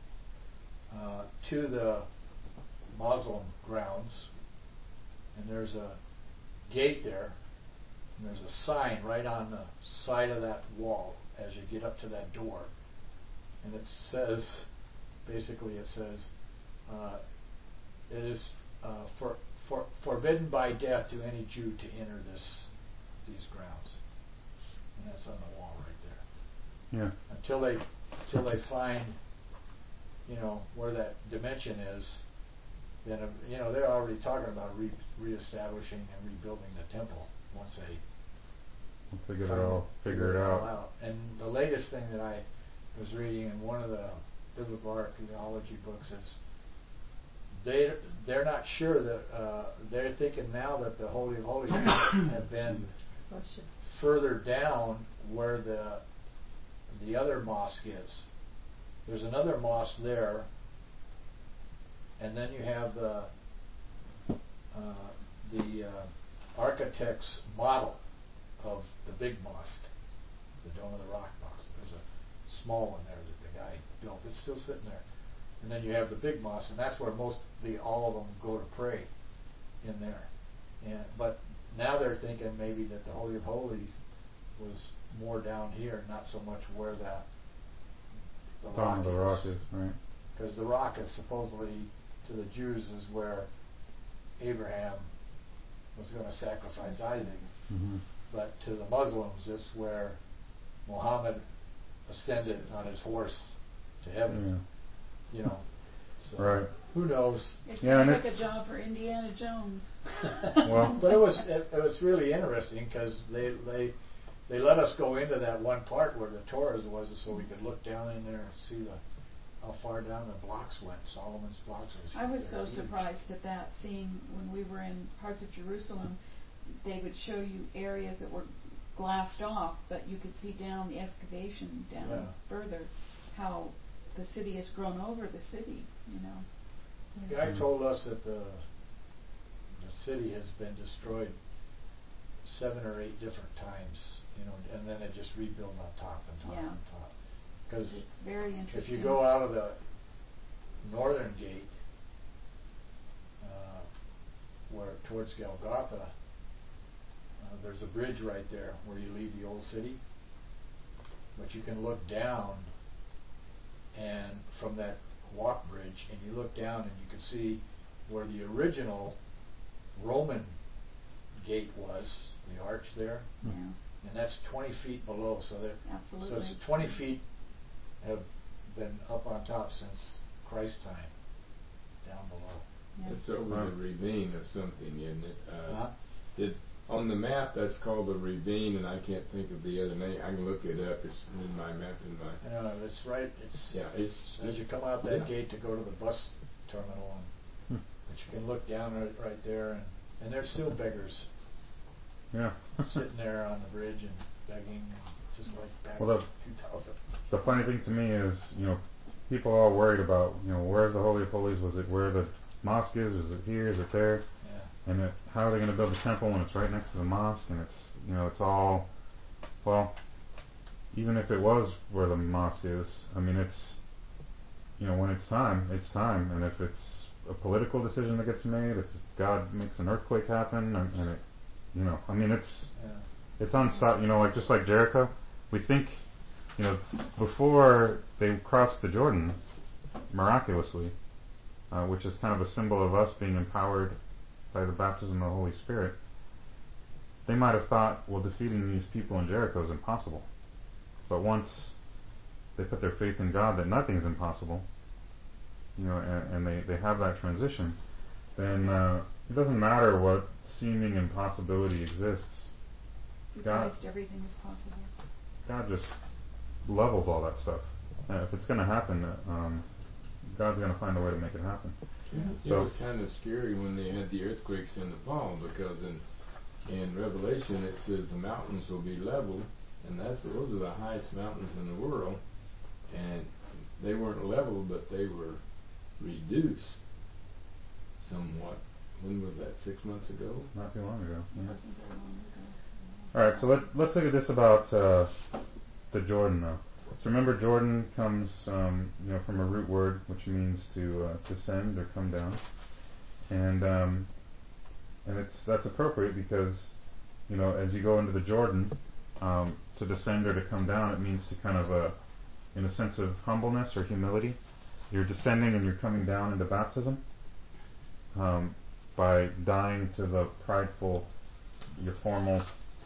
uh, to the Muslim grounds, and there's a gate there, and there's a sign right on the side of that wall as you get up to that door, and it says, basically it says, uh, it is uh, for, for forbidden by death to any Jew to enter this these grounds, and that's on the wall right there. Yeah. Until they until they find, you know, where that dimension is, then uh, you know they're already talking about re- reestablishing and rebuilding the temple once they Figure it all, figure it all out. out. And the latest thing that I was reading in one of the biblical archaeology books is they they're not sure that uh, they're thinking now that the Holy of Holies have been further down where the the other mosque is. There's another mosque there, and then you have the uh, the uh, architect's model of the big mosque, the Dome of the Rock mosque. There's a small one there that the guy built. It's still sitting there. And then you have the big mosque, and that's where most the all of them go to pray in there. And but now they're thinking maybe that the Holy of Holies was more down here, not so much where that the Dome rock of the is. Rock is, right? Because the rock is supposedly to the Jews is where Abraham was going to sacrifice Isaac. Mm-hmm. But to the Muslims, it's where Muhammad ascended on his horse to heaven. Yeah. You know, so Right. who knows? It Yeah, sounds and like a it's- job for Indiana Jones. Well- but it was it, it was really interesting because they they they let us go into that one part where the Torah was, so we could look down in there and see the how far down the blocks went. Solomon's blocks. Was I was so huge. surprised at that, seeing when we were in parts of Jerusalem, they would show you areas that were glassed off, but you could see down the excavation down Yeah. further, how the city has grown over the city, you know. The guy told us that the the city has been destroyed seven or eight different times, you know, and then it just rebuilt on top and top Yeah. and top. Because It's very interesting. if you go out of the northern gate, uh, where towards Golgotha, uh, there's a bridge right there where you leave the old city, but you can look down and from that walk bridge, and you look down and you can see where the original Roman gate was, the arch there, Yeah, and that's twenty feet below. So that absolutely. so it's twenty feet have been up on top since Christ's time, down below. Yeah. It's over the ravine of something, isn't it? Uh, Huh? It, on the map, that's called the ravine, and I can't think of the other name. I can look it up. It's in my map in my. You know, it's right. It's Yeah, it's as you come out that yeah. gate to go to the bus terminal, and Hmm. but you can look down right, right there, and and there's still beggars Yeah. sitting there on the bridge and begging. And just like back Well, in two thousand. The funny thing to me is, you know, people are all worried about, you know, where's the Holy of Holies? Was it where the mosque is? Is it here? Is it there? Yeah. And it, how are they going to build the temple when it's right next to the mosque? And it's, you know, it's all, well, even if it was where the mosque is, I mean, it's, you know, when it's time, it's time. And if it's a political decision that gets made, if God makes an earthquake happen, and, and it, you know, I mean, it's, Yeah. it's unstoppable. You know, like just like Jericho, we think, you know, before they crossed the Jordan, miraculously, uh, which is kind of a symbol of us being empowered by the baptism of the Holy Spirit, they might have thought, well, defeating these people in Jericho is impossible. But once they put their faith in God that nothing's impossible, you know, and, and they, they have that transition, then uh, it doesn't matter what seeming impossibility exists. Through God- Christ, everything is possible. God just levels all that stuff. Uh, if it's going to happen, um, God's going to find a way to make it happen. It So- was kind of scary when they had the earthquakes in Nepal, because in in Revelation it says the mountains will be leveled, and that's those are the highest mountains in the world, and they weren't leveled, but they were reduced somewhat. When was that? Six months ago? Not too long ago. It Yeah. wasn't very long ago. All right, so let, let's look at this about uh, the Jordan, though. So remember, Jordan comes, um, you know, from a root word which means to uh, descend or come down, and um, and it's that's appropriate because, you know, as you go into the Jordan, um, to descend or to come down, it means to kind of, uh, in a sense of humbleness or humility, you're descending and you're coming down into baptism um, by dying to the prideful, your formal,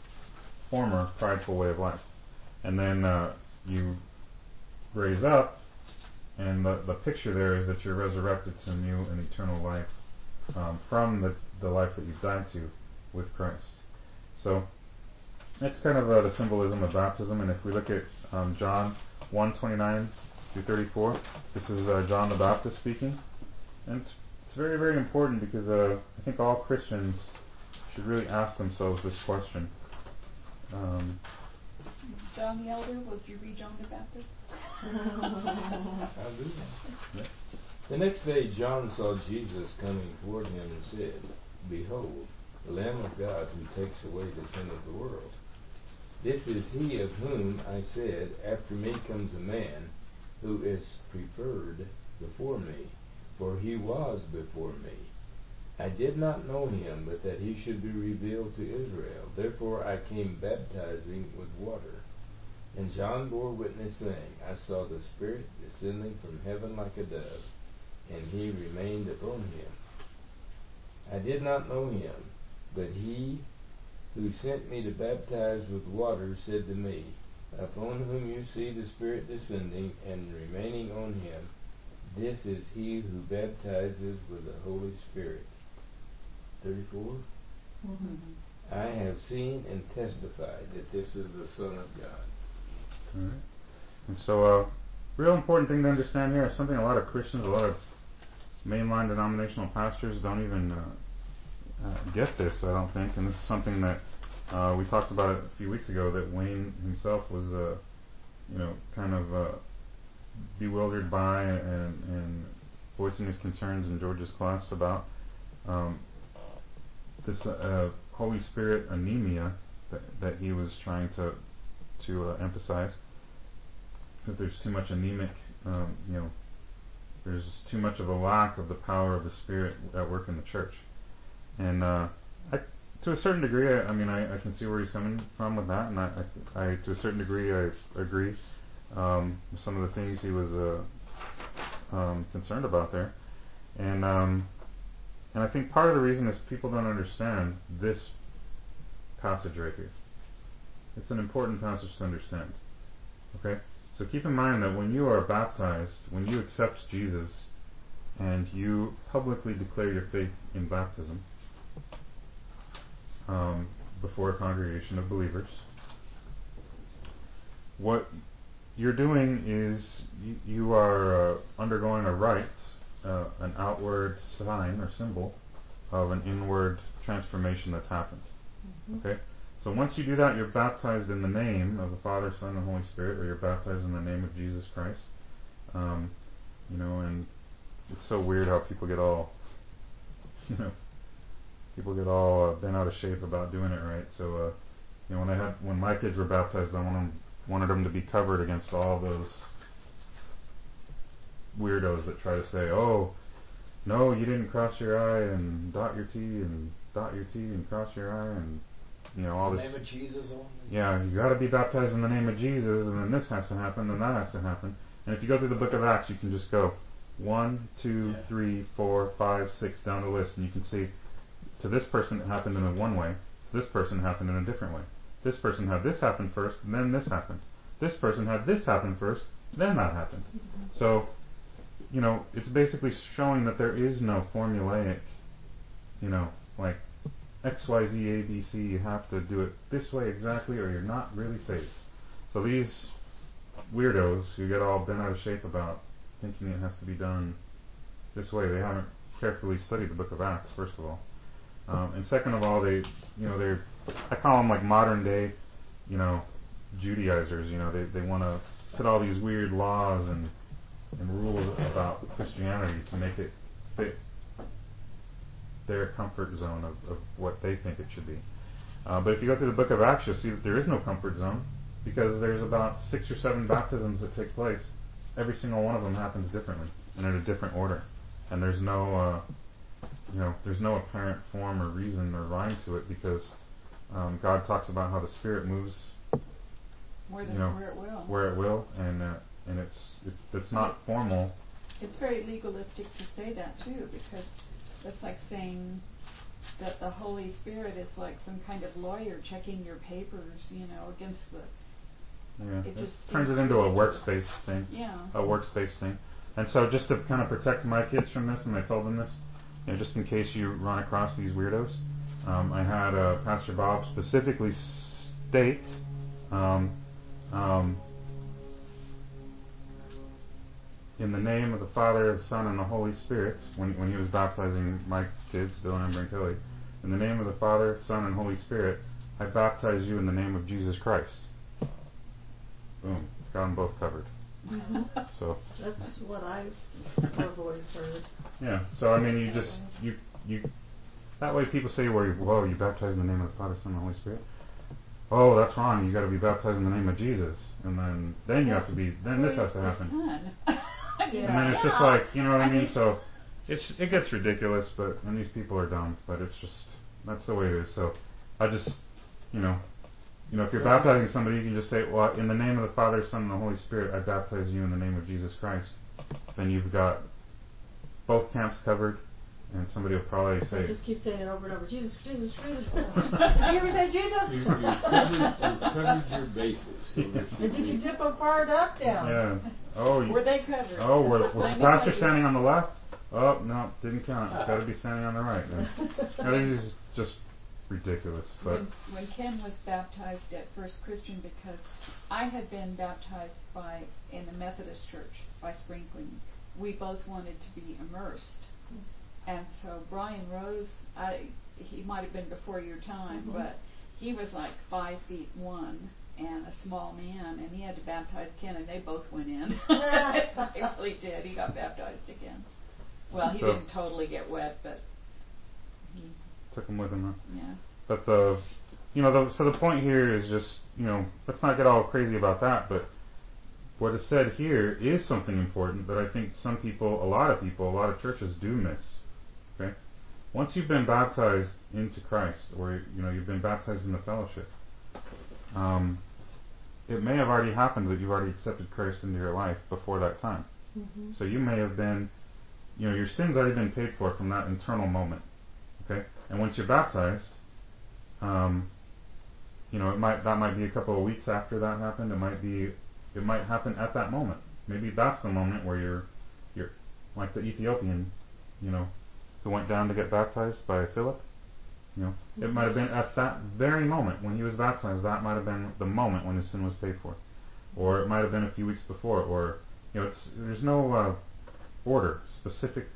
former prideful way of life. And then uh, you raise up, and the, the picture there is that you're resurrected to new and eternal life um, from the, the life that you've died to with Christ. So that's kind of uh, the symbolism of baptism. And if we look at um, John one twenty-nine through thirty-four, this is uh, John the Baptist speaking. And it's, it's very, very important because uh, I think all Christians should really ask themselves this question. Um, John the Elder, would you read John the Baptist? I'll do that. Yeah. The next day John saw Jesus coming toward him and said, "Behold, the Lamb of God who takes away the sin of the world. This is he of whom I said, After me comes a man who is preferred before me, for he was before me. I did not know him, but that he should be revealed to Israel. Therefore I came baptizing with water. And John bore witness, saying, I saw the Spirit descending from heaven like a dove, and he remained upon him. I did not know him, but he who sent me to baptize with water said to me, Upon whom you see the Spirit descending and remaining on him, this is he who baptizes with the Holy Spirit." thirty-four. Mm-hmm. I have seen and testified that this is the Son of God. All right. And so, uh, real important thing to understand here is something a lot of Christians, a lot of mainline denominational pastors don't even uh, uh, get this, I don't think. And this is something that uh, we talked about a few weeks ago that Wayne himself was, uh, you know, kind of uh, bewildered by and, and voicing his concerns in George's class about um, this uh, Holy Spirit anemia that, that he was trying to to uh, emphasize. That there's too much anemic, um, you know, there's too much of a lack of the power of the Spirit at work in the church. And uh, I, to a certain degree, I, I mean, I, I can see where he's coming from with that, and I, I, I to a certain degree, I agree um, with some of the things he was uh, um, concerned about there. And um, and I think part of the reason is people don't understand this passage right here. It's an important passage to understand. Okay? So keep in mind that when you are baptized, when you accept Jesus, and you publicly declare your faith in baptism um, before a congregation of believers, what you're doing is you, you are uh, undergoing a rite, uh, an outward sign or symbol of an inward transformation that's happened. Mm-hmm. Okay? So once you do that, you're baptized in the name of the Father, Son, and Holy Spirit, or you're baptized in the name of Jesus Christ. Um, you know, and it's so weird how people get all, you know, people get all uh, bent out of shape about doing it right. So, uh, you know, when I had when my kids were baptized, I wanted them, wanted them to be covered against all those weirdos that try to say, "Oh, no, you didn't cross your I and dot your T and dot your T and cross your I and." You know, all in the this. name of Jesus only? Yeah, you got to be baptized in the name of Jesus, and then this has to happen, and that has to happen. And if you go through the book of Acts, you can just go one, two, Yeah. three, four, five, six down the list, and you can see to this person it happened in a one way, this person happened in a different way. This person had this happen first, and then this happened. This person had this happen first, then that happened. So, you know, it's basically showing that there is no formulaic, you know, like X, Y, Z, A, B, C, you have to do it this way exactly or you're not really saved. So these weirdos who get all bent out of shape about thinking it has to be done this way, they haven't carefully studied the book of Acts, first of all. Um, and second of all, they, you know, they're, I call them like modern day, you know, Judaizers. You know, they, they want to put all these weird laws and, and rules about Christianity to make it fit their comfort zone of, of what they think it should be. Uh, but if you go through the book of Acts, you'll see that there is no comfort zone because there's about six or seven baptisms that take place. Every single one of them happens differently and in a different order. And there's no, uh, you know, there's no apparent form or reason or rhyme to it because um, God talks about how the Spirit moves Where, the, you know, where it will. where it will, and uh, and it's it, it's not formal. It's very legalistic to say that too, because that's like saying that the Holy Spirit is like some kind of lawyer checking your papers, you know, against the. Yeah, It it, just turns seems it into a ridiculous. workspace thing. Yeah. A workspace thing. And so just to kind of protect my kids from this, and I told them this, you know, just in case you run across these weirdos, um, I had uh, Pastor Bob specifically state um, um, in the name of the Father, the Son, and the Holy Spirit, when when he was baptizing my kids, Dylan, Amber, and Kelly, in the name of the Father, Son, and Holy Spirit, I baptize you in the name of Jesus Christ. Boom. Got them both covered. Mm-hmm. So That's what I've, I've always heard. yeah. So I mean, you just you you that way people say, "Well, you, whoa, you baptize in the name of the Father, Son, and Holy Spirit." Oh, that's wrong. You got to be baptized in the name of Jesus, and then then you have to be. Then this has to happen. Yeah. And then it's just like, you know what I mean? So it's it gets ridiculous, but and these people are dumb, but it's just that's the way it is. So I just you know you know if you're baptizing somebody, you can just say, well, in the name of the Father, Son, and the Holy Spirit, I baptize you in the name of Jesus Christ. Then you've got both camps covered, and somebody will probably say, Just keep saying it over and over. Jesus, Jesus, Jesus. Did you ever say Jesus? You, you, covered, you covered your bases. So that you And did you dip them far up, down? yeah, oh, you, Were they covered? oh, was, was Let the me pastor tell you. standing on the left? Oh, no, didn't count. It's got to be standing on the right. Then. You know, this is just ridiculous. But When, when Ken was baptized at First Christian, because I had been baptized by in the Methodist church by sprinkling, we both wanted to be immersed. And so Brian Rose, I, he might have been before your time, Mm-hmm. but he was like five feet one and a small man, and he had to baptize Ken, and they both went in. They really did. He got baptized again. Well, he So- didn't totally get wet, but he, took him with him. Huh? yeah. But the, you know, the, so the point here is just, you know, let's not get all crazy about that. But what is said here is something important that I think some people, a lot of people, a lot of churches do miss. Okay, once you've been baptized into Christ, or you know, you've been baptized in the fellowship, um, it may have already happened that you've already accepted Christ into your life before that time. Mm-hmm. So you may have been, you know, your sin's already been paid for from that internal moment. Okay, and once you're baptized, um, you know, it might that might be a couple of weeks after that happened. It might be, it might happen at that moment. Maybe that's the moment where you're, you're like the Ethiopian, you know, who went down to get baptized by Philip. You know, it might have been at that very moment when he was baptized. That might have been the moment when his sin was paid for, or it might have been a few weeks before. Or you know, it's, there's no uh, order, specific,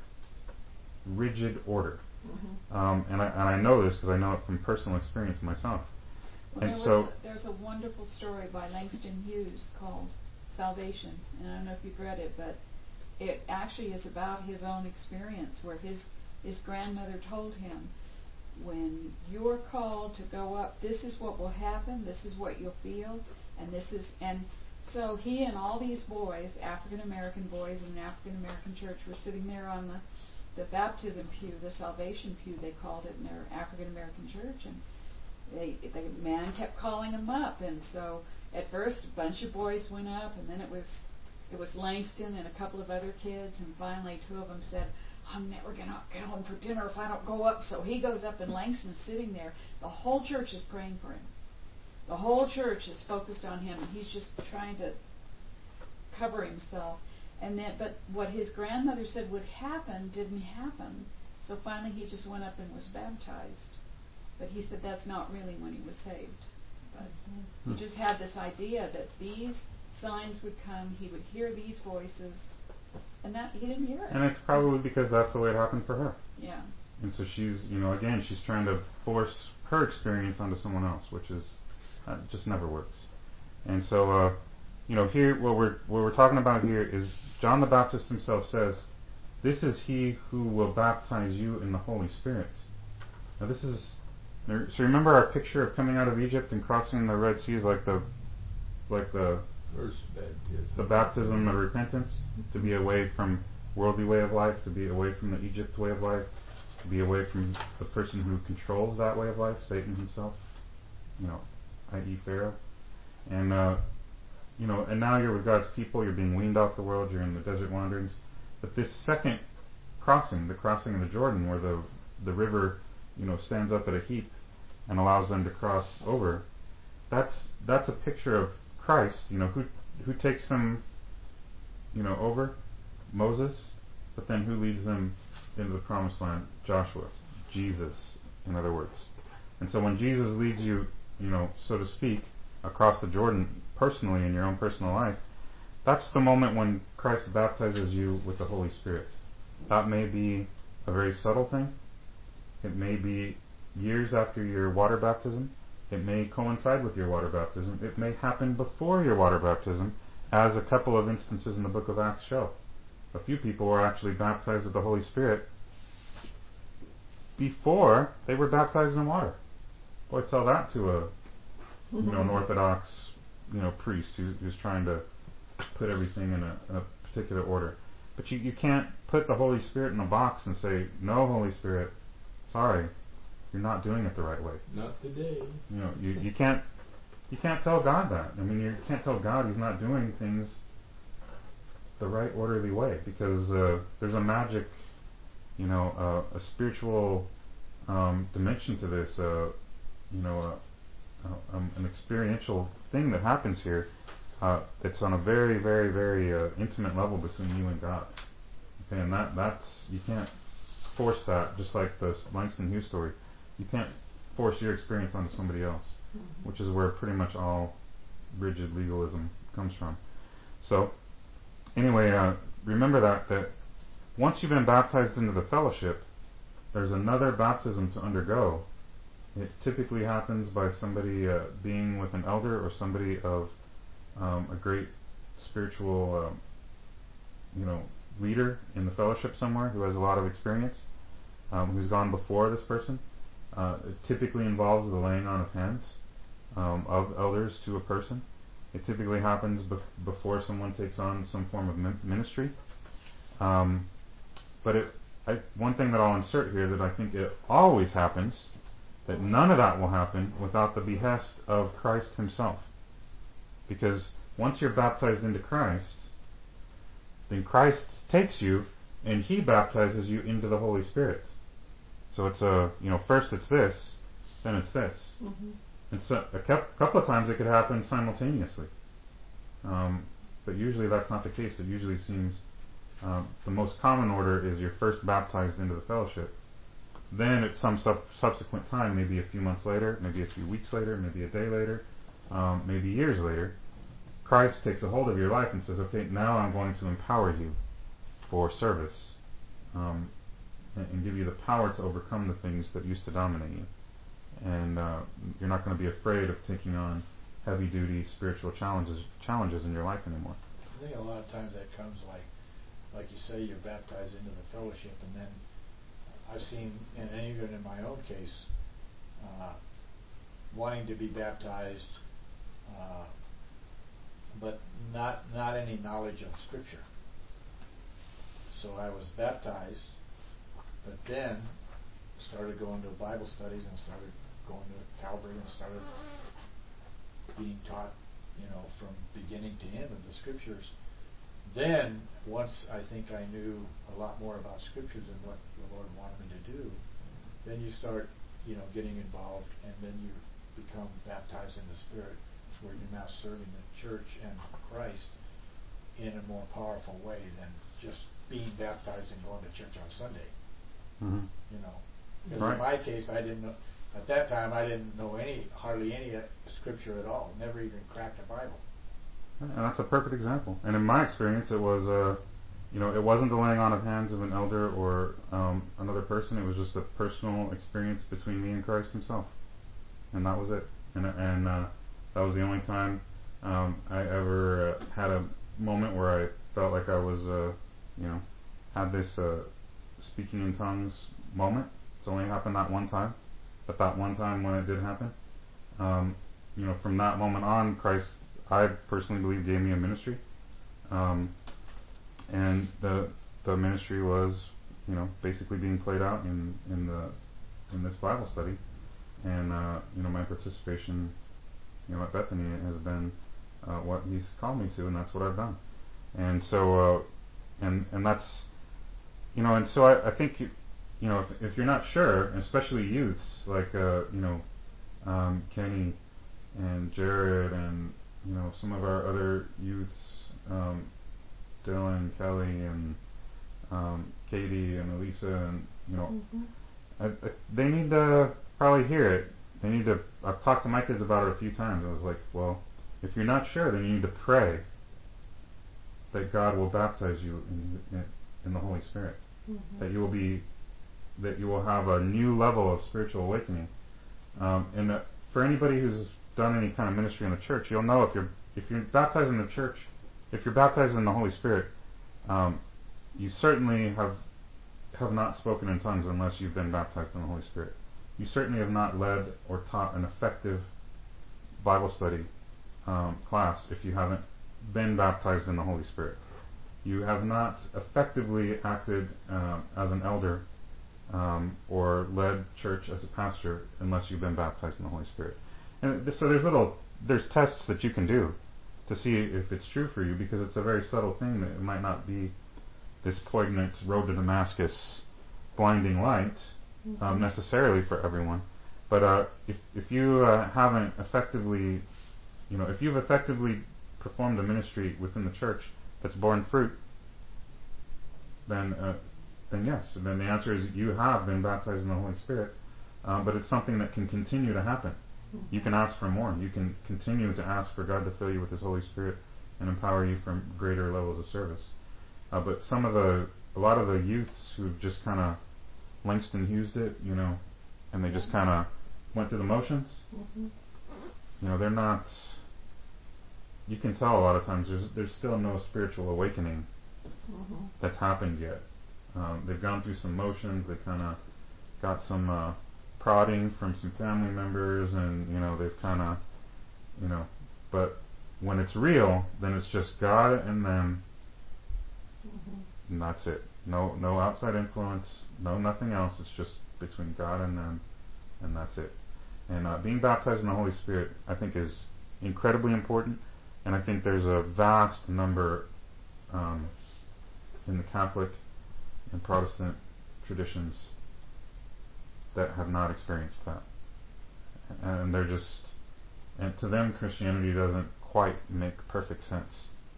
rigid order. Mm-hmm. Um, and I and I know this because I know it from personal experience myself. Well, And there so, was a, there's a wonderful story by Langston Hughes called Salvation, and I don't know if you've read it, but it actually is about his own experience, where his his grandmother told him, when you're called to go up, this is what will happen, this is what you'll feel, and this is, and so he and all these boys, African American boys in an African American church, were sitting there on the the baptism pew, the salvation pew they called it in their African American church, and they the man kept calling them up, and so at first a bunch of boys went up, and then it was it was Langston and a couple of other kids, and finally two of them said, I'm never going to get home for dinner if I don't go up. So he goes up, and Langston's sitting there. The whole church is praying for him. The whole church is focused on him, and he's just trying to cover himself. And then, but what his grandmother said would happen didn't happen. So finally he just went up and was baptized. But he said that's not really when he was saved. But mm-hmm. he just had this idea that these signs would come, he would hear these voices, and that he didn't hear it. And it's probably because that's the way it happened for her. Yeah. And so she's, you know, again, she's trying to force her experience onto someone else, which is uh, just never works. And so, uh, you know, here what we're what we're talking about here is John the Baptist himself says, "This is he who will baptize you in the Holy Spirit." Now, this is so. Remember our picture of coming out of Egypt and crossing the Red Sea is like the like the First baptism. the baptism of repentance, to be away from worldly way of life, to be away from the Egypt way of life, to be away from the person who controls that way of life, Satan himself, you know, that is. Pharaoh. And, uh, you know, and now you're with God's people, you're being weaned off the world, you're in the desert wanderings. But this second crossing, the crossing of the Jordan, where the the river, you know, stands up at a heap and allows them to cross over, that's that's a picture of Christ, you know, who who takes them, you know, over? Moses, but then who leads them into the promised land? Joshua, Jesus, in other words. And so when Jesus leads you, you know, so to speak, across the Jordan personally in your own personal life, that's the moment when Christ baptizes you with the Holy Spirit. That may be a very subtle thing. It may be years after your water baptism. It may coincide with your water baptism. It may happen before your water baptism, as a couple of instances in the book of Acts show. A few people were actually baptized with the Holy Spirit before they were baptized in water. Boy, tell that to a you know an Orthodox you know priest who, who's trying to put everything in a, in a particular order. But you, you can't put the Holy Spirit in a box and say, no, Holy Spirit, sorry, you're not doing it the right way. Not today. You know, you, you can't you can't tell God that. I mean, you can't tell God He's not doing things the right orderly way, because uh, there's a magic, you know, uh, a spiritual um, dimension to this. Uh, you know, uh, uh, um, an experiential thing that happens here. Uh, it's on a very, very, very uh, intimate level between you and God. Okay, and that that's you can't force that. Just like the Langston Hughes story. You can't force your experience onto somebody else, mm-hmm. which is where pretty much all rigid legalism comes from. So, anyway, uh, remember that, that once you've been baptized into the fellowship, there's another baptism to undergo. It typically happens by somebody uh, being with an elder or somebody of um, a great spiritual, um, you know, leader in the fellowship somewhere who has a lot of experience, um, who's gone before this person. Uh, it typically involves the laying on of hands um, of elders to a person. It typically happens bef- before someone takes on some form of min- ministry. Um, but it, I, one thing that I'll insert here that I think it always happens, that none of that will happen without the behest of Christ Himself. Because once you're baptized into Christ, then Christ takes you and He baptizes you into the Holy Spirit. So it's a, you know, first it's this, then it's this. Mm-hmm. And so a couple of times it could happen simultaneously. Um, but usually that's not the case. It usually seems um, the most common order is you're first baptized into the fellowship. Then at some sub- subsequent time, maybe a few months later, maybe a few weeks later, maybe a day later, um, maybe years later, Christ takes a hold of your life and says, okay, now I'm going to empower you for service. Um, and give you the power to overcome the things that used to dominate you. and uh, you're not going to be afraid of taking on heavy-duty spiritual challenges challenges in your life anymore. I think a lot of times that comes like, like you say, you're baptized into the fellowship, and then I've seen, and even in my own case, uh, wanting to be baptized, uh, but not not any knowledge of Scripture. So I was baptized, but then started going to Bible studies and started going to Calvary and started being taught, you know, from beginning to end of the Scriptures. Then, once I think I knew a lot more about Scriptures and what the Lord wanted me to do, then you start, you know, getting involved, and then you become baptized in the Spirit, where you're now serving the church and Christ in a more powerful way than just being baptized and going to church on Sunday. Mm-hmm. You know, because right. in my case, I didn't know at that time. I didn't know any, hardly any uh, Scripture at all. Never even cracked a Bible. And that's a perfect example. And in my experience, it was, uh, you know, it wasn't the laying on of hands of an elder or um, another person. It was just a personal experience between me and Christ Himself, and that was it. And and uh, that was the only time um, I ever uh, had a moment where I felt like I was, uh, you know, had this uh, speaking in tongues moment. It's only happened that one time, but that one time when it did happen, um, you know, from that moment on, Christ, I personally believe, gave me a ministry, um, and the the ministry was, you know, basically being played out in in the in this Bible study, and uh, you know, my participation, you know, at Bethany has been uh, what He's called me to, and that's what I've done. And so, uh, and and that's, you know, and so I, I think, you, you know, if, if you're not sure, especially youths like, uh, you know, um, Kenny and Jared and, you know, some of our other youths, um, Dylan, Kelly, and um, Katie and Elisa, and, you know, Mm-hmm. I, I, they need to probably hear it. They need to, I've talked to my kids about it a few times. I was like, well, if you're not sure, then you need to pray that God will baptize you in, in, in the Holy Spirit. Mm-hmm. That you will be, that you will have a new level of spiritual awakening. Um, and that for anybody who's done any kind of ministry in the church, you'll know if you're if you're baptized in the church, if you're baptized in the Holy Spirit, um, you certainly have have not spoken in tongues unless you've been baptized in the Holy Spirit. You certainly have not led or taught an effective Bible study um, class if you haven't been baptized in the Holy Spirit. You have not effectively acted uh, as an elder um, or led church as a pastor unless you've been baptized in the Holy Spirit. And so there's little, there's tests that you can do to see if it's true for you, because it's a very subtle thing that it might not be this poignant road to Damascus blinding light Mm-hmm. um, necessarily for everyone. But uh, if if you uh, haven't effectively, you know, if you've effectively performed a ministry within the church that's borne fruit, then uh, then yes, then the answer is you have been baptized in the Holy Spirit. Uh, but it's something that can continue to happen. Mm-hmm. You can ask for more. You can continue to ask for God to fill you with His Holy Spirit and empower you for greater levels of service. Uh, but some of the, a lot of the youths who've just kind of Langston Hughes'd it, you know, and they just kind of went through the motions. Mm-hmm. You know, they're not. You can tell a lot of times there's there's still no spiritual awakening Mm-hmm. that's happened yet. Um, they've gone through some motions. They kind of got some uh, prodding from some family members, and you know they've kind of, you know, but when it's real, then it's just God and them, Mm-hmm. and that's it. No, no outside influence. No, nothing else. It's just between God and them, and that's it. And uh, being baptized in the Holy Spirit, I think, is incredibly important. And I think there's a vast number um, in the Catholic and Protestant traditions that have not experienced that, and they're just, and to them, Christianity doesn't quite make perfect sense.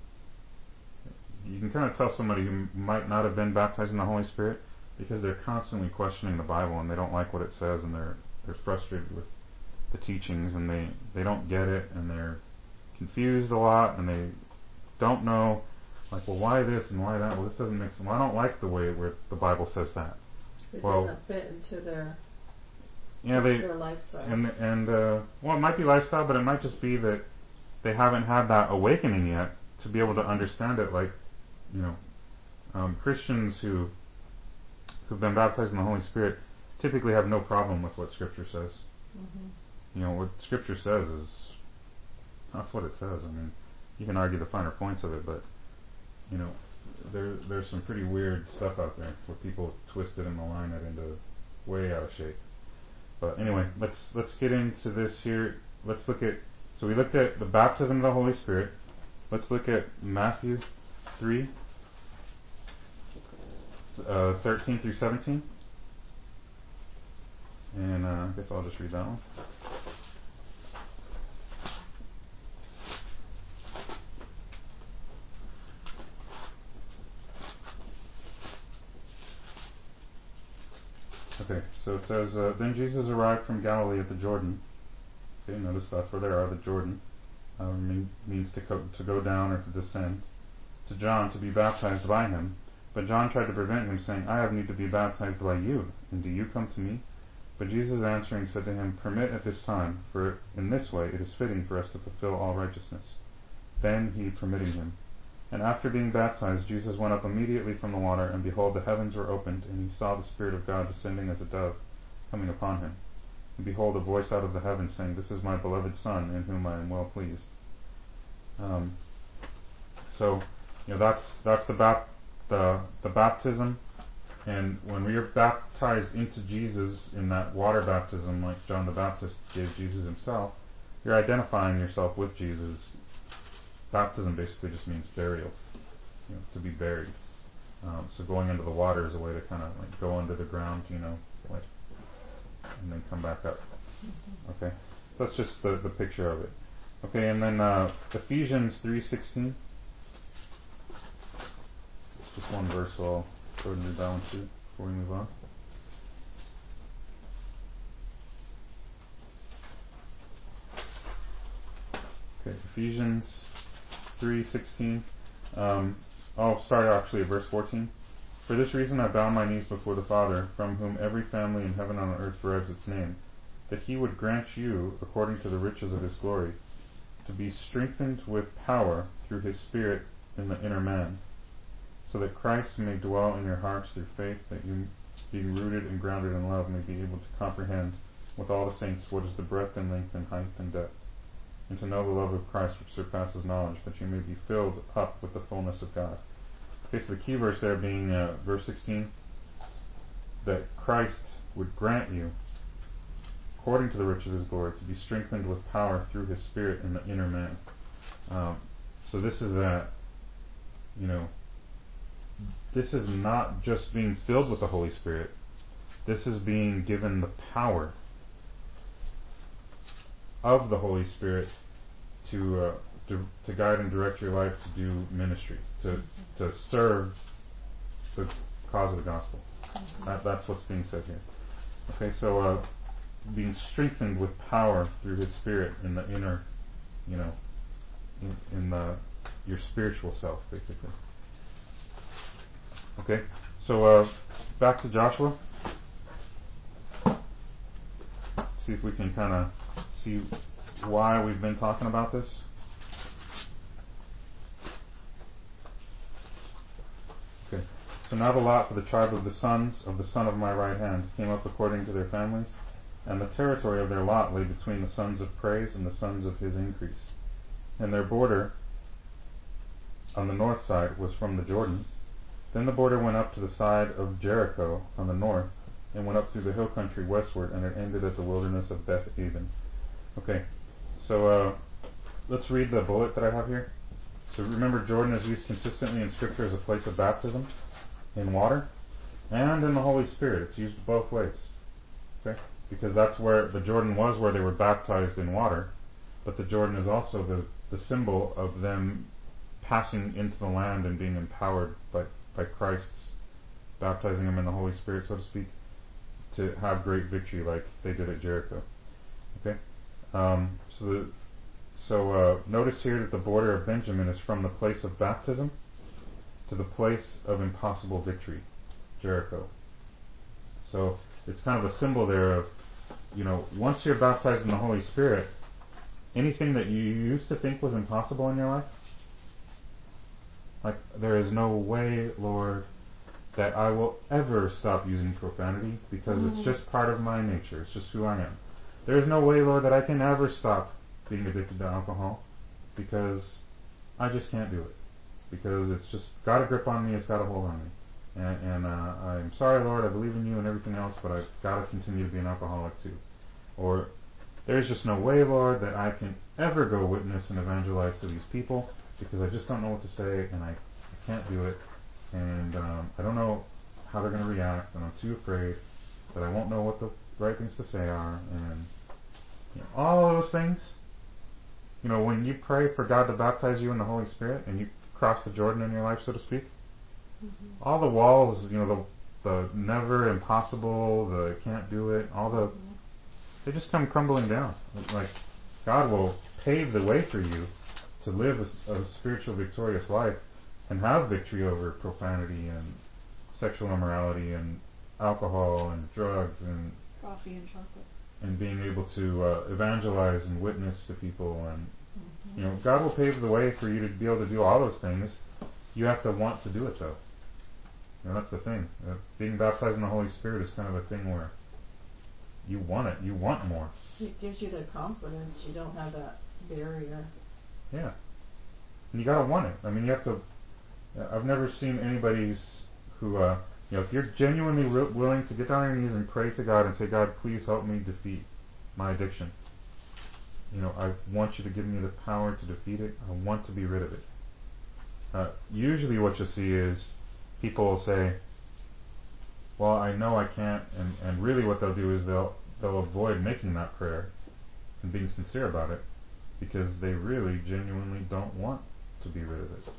You can kind of tell somebody who might not have been baptized in the Holy Spirit because they're constantly questioning the Bible and they don't like what it says, and they're they're frustrated with the teachings, and they, they don't get it, and they're confused a lot, and they don't know, like, well, why this and why that? Well, this doesn't make sense. Well, I don't like the way where the Bible says that. It Well, doesn't fit into their yeah, they their lifestyle. and and uh, well, it might be lifestyle, but it might just be that they haven't had that awakening yet to be able to understand it. Like, you know, um, Christians who who've been baptized in the Holy Spirit typically have no problem with what Scripture says. Mm-hmm. You know, what Scripture says is that's what it says. I mean, you can argue the finer points of it, but you know, there there's some pretty weird stuff out there where people twist it and malign it into way out of shape. But anyway, let's let's get into this here. Let's look at so we looked at the baptism of the Holy Spirit. Let's look at Matthew three, uh, thirteen through seventeen. And uh, I guess I'll just read that one. Okay, so it says, uh, Then Jesus arrived from Galilee at the Jordan. Okay, notice that's where they are, the Jordan. Uh, mean, means to go, to go down or to descend. To John to be baptized by him. But John tried to prevent him, saying, I have need to be baptized by you, and do you come to me? But Jesus answering said to him, Permit at this time, for in this way it is fitting for us to fulfill all righteousness. Then he permitting him. And after being baptized, Jesus went up immediately from the water, and behold, the heavens were opened, and he saw the Spirit of God descending as a dove, coming upon him. And behold, a voice out of the heavens saying, This is my beloved Son, in whom I am well pleased. Um, so, you know, that's that's the bap- the the baptism, and when we are baptized into Jesus in that water baptism, like John the Baptist gave Jesus himself, you're identifying yourself with Jesus. Baptism basically just means burial, you know, to be buried. Um, so going into the water is a way to kind of like go under the ground, you know, like, and then come back up. Okay, so that's just the, the picture of it. Okay, and then uh, Ephesians three sixteen. Just one verse, so I'll go ahead and read that one too before we move on. Okay, Ephesians three sixteen. Um, I'll start actually at verse fourteen. For this reason I bow my knees before the Father, from whom every family in heaven and on earth derives its name, that he would grant you, according to the riches of his glory, to be strengthened with power through his Spirit in the inner man, so that Christ may dwell in your hearts through faith, that you, being rooted and grounded in love, may be able to comprehend with all the saints what is the breadth and length and height and depth, and to know the love of Christ which surpasses knowledge, that you may be filled up with the fullness of God. Okay, so the key verse there being uh, verse sixteen, that Christ would grant you, according to the riches of his glory, to be strengthened with power through his Spirit in the inner man. Um, so this is that, you know, this is not just being filled with the Holy Spirit. This is being given the power of the Holy Spirit to uh, to, to guide and direct your life to do ministry, to to serve the cause of the gospel. That, that's what's being said here. Okay, so uh, being strengthened with power through his Spirit in the inner, you know, in, in the your spiritual self, basically. Okay, so uh, back to Joshua. See if we can kind of see why we've been talking about this. Okay, so now the lot for the tribe of the sons of the son of my right hand came up according to their families, and the territory of their lot lay between the sons of praise and the sons of his increase. And their border on the north side was from the Jordan. Then the border went up to the side of Jericho on the north, and went up through the hill country westward, and it ended at the wilderness of Beth Aven. Okay, so uh, let's read the bullet that I have here. So remember, Jordan is used consistently in Scripture as a place of baptism, in water, and in the Holy Spirit. It's used both ways. Okay, because that's where the Jordan was, where they were baptized in water, but the Jordan is also the, the symbol of them passing into the land and being empowered by, by Christ's baptizing them in the Holy Spirit, so to speak, to have great victory like they did at Jericho. Okay, um, so the, so uh, notice here that the border of Benjamin is from the place of baptism to the place of impossible victory, Jericho. So it's kind of a symbol there of you know, once you're baptized in the Holy Spirit, anything that you used to think was impossible in your life, like, there is no way, Lord, that I will ever stop using profanity because mm. it's just part of my nature. It's just who I am. There is no way, Lord, that I can ever stop being addicted to alcohol because I just can't do it. Because it's just got a grip on me, it's got a hold on me. And, and uh, I'm sorry, Lord, I believe in you and everything else, but I've got to continue to be an alcoholic too. Or, there's just no way, Lord, that I can ever go witness and evangelize to these people because I just don't know what to say and I, I can't do it. And um, I don't know how they're going to react, and I'm too afraid that I won't know what the right things to say are. And you know, all those things, you know, when you pray for God to baptize you in the Holy Spirit and you cross the Jordan in your life, so to speak, mm-hmm. all the walls, you know, the the never impossible, the can't do it, all the, mm-hmm. they just come crumbling down. Like, God will pave the way for you to live a, a spiritual victorious life and have victory over profanity and sexual immorality and alcohol and drugs and coffee and chocolate, and being able to uh, evangelize and witness to people. And mm-hmm. you know, God will pave the way for you to be able to do all those things. You have to want to do it, though. You know, that's the thing. Uh, being baptized in the Holy Spirit is kind of a thing where you want it. You want more. It gives you the confidence. You don't have that barrier. Yeah. And you gotta want it. I mean, you have to. I've never seen anybody who's, who, uh, you know, if you're genuinely re- willing to get down on your knees and pray to God and say, God, please help me defeat my addiction. You know, I want you to give me the power to defeat it. I want to be rid of it. Uh, usually what you'll see is people will say, well, I know I can't, and, and really what they'll do is they'll they'll avoid making that prayer and being sincere about it because they really genuinely don't want to be rid of it.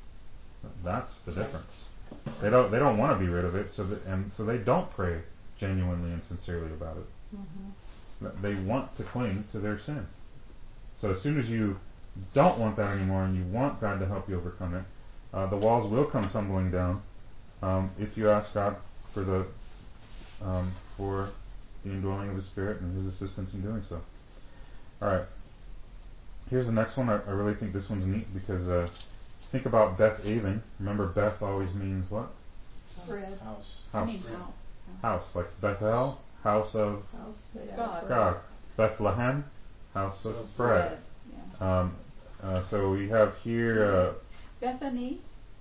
That's the difference. They don't they don't want to be rid of it, so that, and so they don't pray genuinely and sincerely about it. Mm-hmm. They want to cling to their sin. So as soon as you don't want that anymore and you want God to help you overcome it, uh, the walls will come tumbling down um, if you ask God for the um, for the indwelling of His Spirit and His assistance in doing so. All right. Here's the next one. I, I really think this one's neat because uh, think about Beth Aven. Remember, Beth always means what? Bread. House. I House. mean house. House, like Bethel, house of House made God. out of God. Bethlehem, house of Of bread. Bread. Yeah. Um, uh, so we have here uh, Bethany.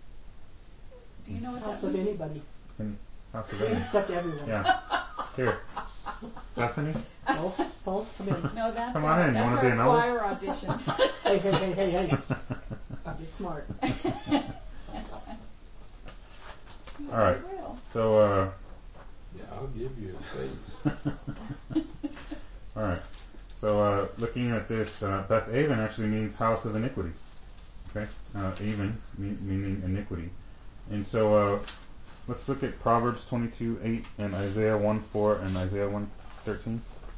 Do you know what House that of means? anybody, in house of Eden. except everyone. Yeah. Here, Bethany. False, false, come in. No, that's Come our, on in. You that's wanna our be an elder? choir audition. Hey, hey, hey, hey, hey. Get smart. All right. Well. So. Uh, Yeah, I'll give you a face. All right. So uh, looking at this, uh, Beth Aven actually means house of iniquity. Okay, uh, Aven mean, meaning iniquity, and so uh, let's look at Proverbs twenty-two eight and Isaiah one four and Isaiah one thirteen.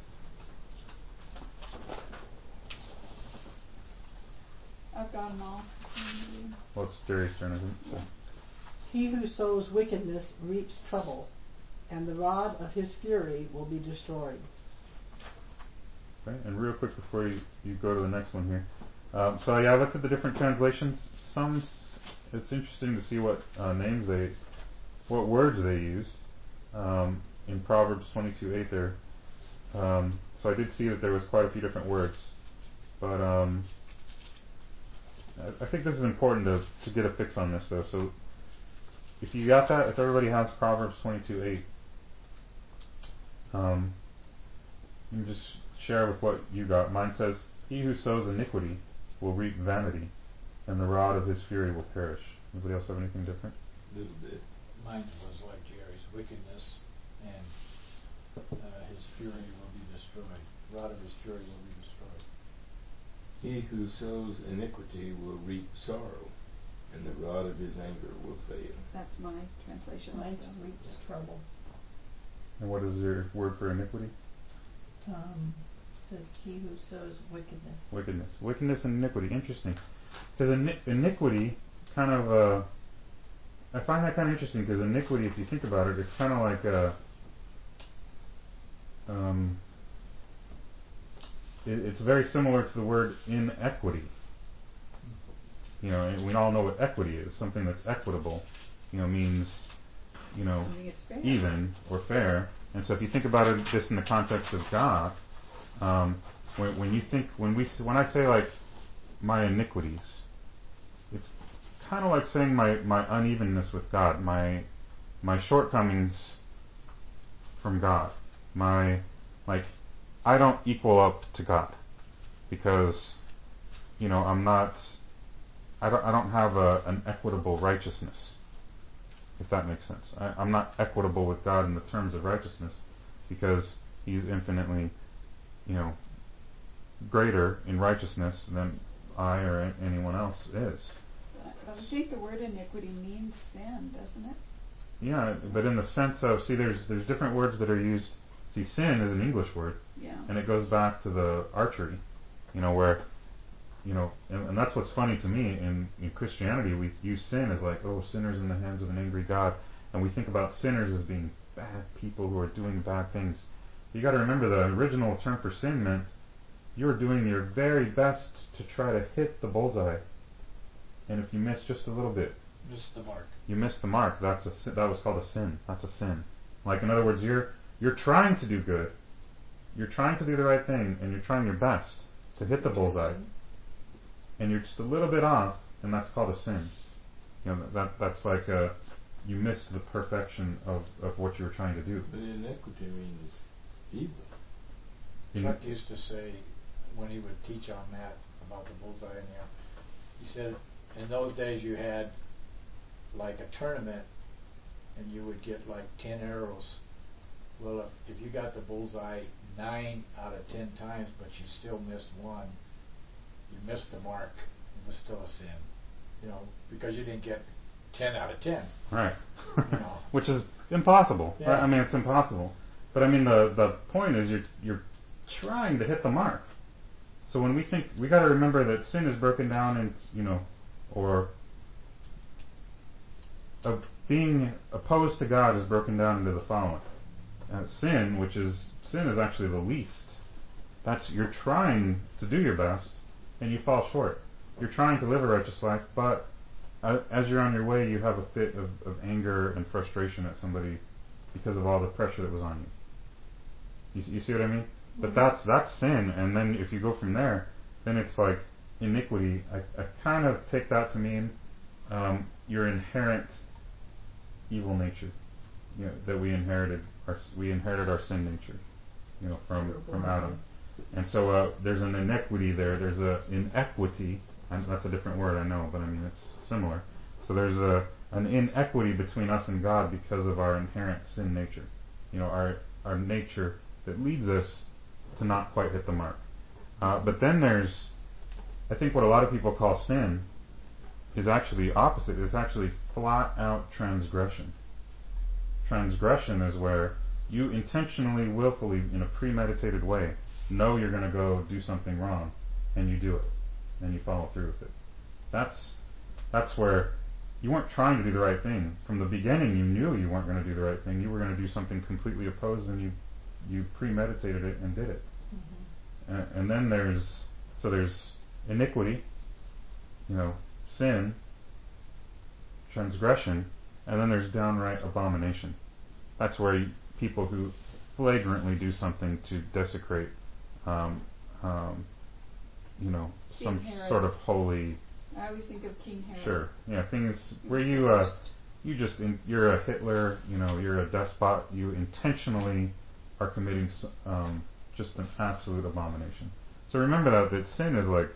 I've got them all. Well, it's Jerry's turn, I think. So. He who sows wickedness reaps trouble, and the rod of his fury will be destroyed. Okay, and real quick before you, you go to the next one here. Um, so yeah, I looked at the different translations. Some, it's interesting to see what uh, names they, what words they used um, in Proverbs twenty-two eight there. Um, so I did see that there was quite a few different words, but um, I, I think this is important to to get a fix on this though. So if you got that, if everybody has Proverbs twenty-two eight, um, you can just share with what you got. Mine says, "He who sows iniquity will reap vanity, and the rod of his fury will perish." Anybody else have anything different? A little bit. Mine was like Jerry's, wickedness, and uh, his fury will be destroyed. Rod of his fury will be destroyed. He who sows iniquity will reap sorrow, and the rod of his anger will fail. That's my translation. Mine also. reaps trouble. And what is your word for iniquity? Um, says he who sows wickedness. Wickedness. Wickedness and iniquity. Interesting. Because ini- iniquity kind of, uh, I find that kind of interesting because iniquity, if you think about it, it's kind of like a, um, it, it's very similar to the word inequity. You know, and we all know what equity is. Something that's equitable, you know, means, you know, Something is fair. even or fair. And so if you think about it just in the context of God, um, when, when you think, when we, when I say like my iniquities, it's kind of like saying my, my unevenness with God, my my shortcomings from God, my like I don't equal up to God because, you know, I'm not, I don't I don't have a, an equitable righteousness, if that makes sense. I, I'm not equitable with God in the terms of righteousness because He's infinitely, you know, greater in righteousness than I or anyone else is. But I think the word iniquity means sin, doesn't it? Yeah, but in the sense of, see, there's there's different words that are used. See, sin is an English word, Yeah. and it goes back to the archery, you know, where, you know, and, and that's what's funny to me. In, in Christianity, we use sin as like, oh, sinners in the hands of an angry God, and we think about sinners as being bad people who are doing bad things. You got to remember the original term for sin meant you're doing your very best to try to hit the bullseye, and if you miss just a little bit, Miss the mark. you miss the mark. That's a sin. That was called a sin. That's a sin. Like, in other words, you're you're trying to do good, you're trying to do the right thing, and you're trying your best to hit the bullseye, and you're just a little bit off, and that's called a sin. You know, that that's like a, you missed the perfection of, of what you were trying to do. But iniquity means evil. In- Chuck used to say when he would teach on that about the bullseye in there, he said in those days you had like a tournament and you would get like ten arrows. Well, if, if you got the bullseye nine out of ten times but you still missed one, you missed the mark. It was still a sin, you know, because you didn't get ten out of ten. Right. You know. Which is impossible. Yeah. Right? I mean, it's impossible. But I mean, the the point is you're you're trying to hit the mark. So when we think, we got to remember that sin is broken down in, you know, or of being opposed to God is broken down into the following. Uh, sin, which is, sin is actually the least. That's, you're trying to do your best, and you fall short. You're trying to live a righteous life, but uh, as you're on your way, you have a fit of, of anger and frustration at somebody because of all the pressure that was on you. You, you see what I mean? But that's that's sin, and then if you go from there, then it's like iniquity. I, I kind of take that to mean um, your inherent evil nature, you know, that we inherited. Our, we inherited our sin nature, you know, from from Adam, and so uh, there's an inequity there. There's a inequity, and that's a different word, I know, but I mean it's similar. So there's a an inequity between us and God because of our inherent sin nature, you know, our our nature that leads us to not quite hit the mark. Uh, but then there's, I think what a lot of people call sin is actually opposite. It's actually flat out transgression. Transgression is where you intentionally, willfully, in a premeditated way, know you're going to go do something wrong, and you do it, and you follow through with it. That's that's where you weren't trying to do the right thing. From the beginning, you knew you weren't going to do the right thing. You were going to do something completely opposed, and you you premeditated it and did it. Mm-hmm. Uh, and then there's, so there's iniquity, you know, sin, transgression, and then there's downright abomination. That's where you, people who flagrantly do something to desecrate, um, um, you know, King some Herod. sort of holy. I always think of King Herod. Sure, yeah, things where you, uh, you just, in, you're a Hitler, you know, you're a despot, you intentionally are committing um, just an absolute abomination. So remember that, that sin is like,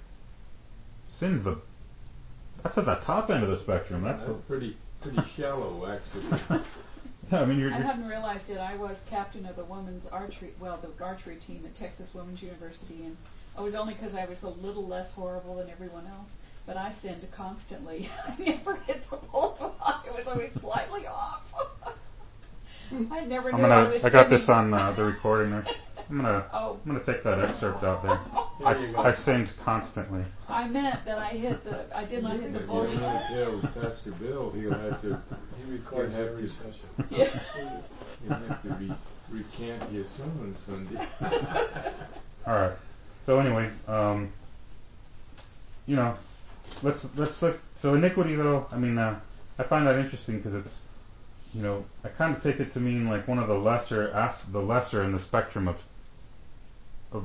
sin's the, that's at the top end of the spectrum. That's, That's a, pretty pretty shallow, actually. yeah, I mean, you're, I you're hadn't realized it. I was captain of the women's archery, well, the archery team at Texas Women's University, and it was only because I was a little less horrible than everyone else. But I sinned constantly. I never hit the bullseye. It was always slightly off. I never I'm knew gonna, I was I got sinning. this on uh, the recording there. I'm gonna, Oh. I'm gonna take that excerpt out there. There you go. I, I sinned constantly. I meant that I hit the, I did not hit the If you bullseye. want to tell Pastor Bill, he'll have to, He records he'll have every to, session. Yeah. he'll have to re- recant his sermon Sunday. All right. So anyway, um, you know, let's let's look. So iniquity, though, I mean, uh, I find that interesting because it's, you know, I kind of take it to mean like one of the lesser, as- the lesser in the spectrum of of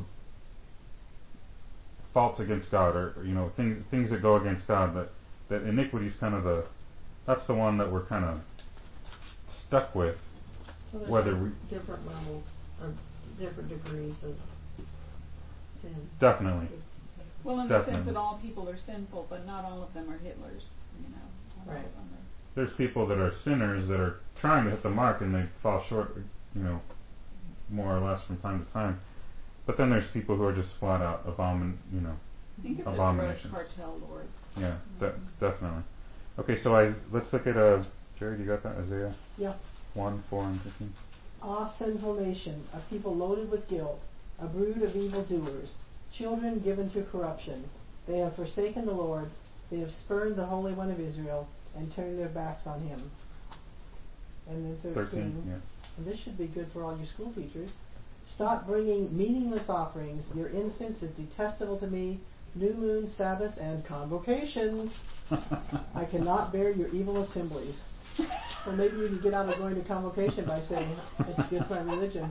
faults against God, or you know, things things that go against God. That that iniquity is kind of the that's the one that we're kind of stuck with. So there's Whether like we different levels or different degrees of sin. definitely. It's, Well, in the sense Definitely. that all people are sinful, but not all of them are Hitlers. You know, not all Right. of them are. There's people that are sinners that are trying to hit the mark and they fall short, you know, more or less from time to time. But then there's people who are just flat out abomin, you know, Think of the drug abominations. cartel lords. Yeah, de- definitely. Okay, so I, let's look at uh, Jerry. You got that? Isaiah Yeah. one, four, and fifteen. Ah, sinful nation, a people loaded with guilt, a brood of evildoers, children given to corruption. They have forsaken the Lord, they have spurned the Holy One of Israel, and turned their backs on him. And then thirteen. Thirteen. Yeah. And this should be good for all you school teachers. Stop bringing meaningless offerings. Your incense is detestable to me. New moon, Sabbaths, and convocations. I cannot bear your evil assemblies. So maybe you can get out of going to convocation by saying, it's against my religion.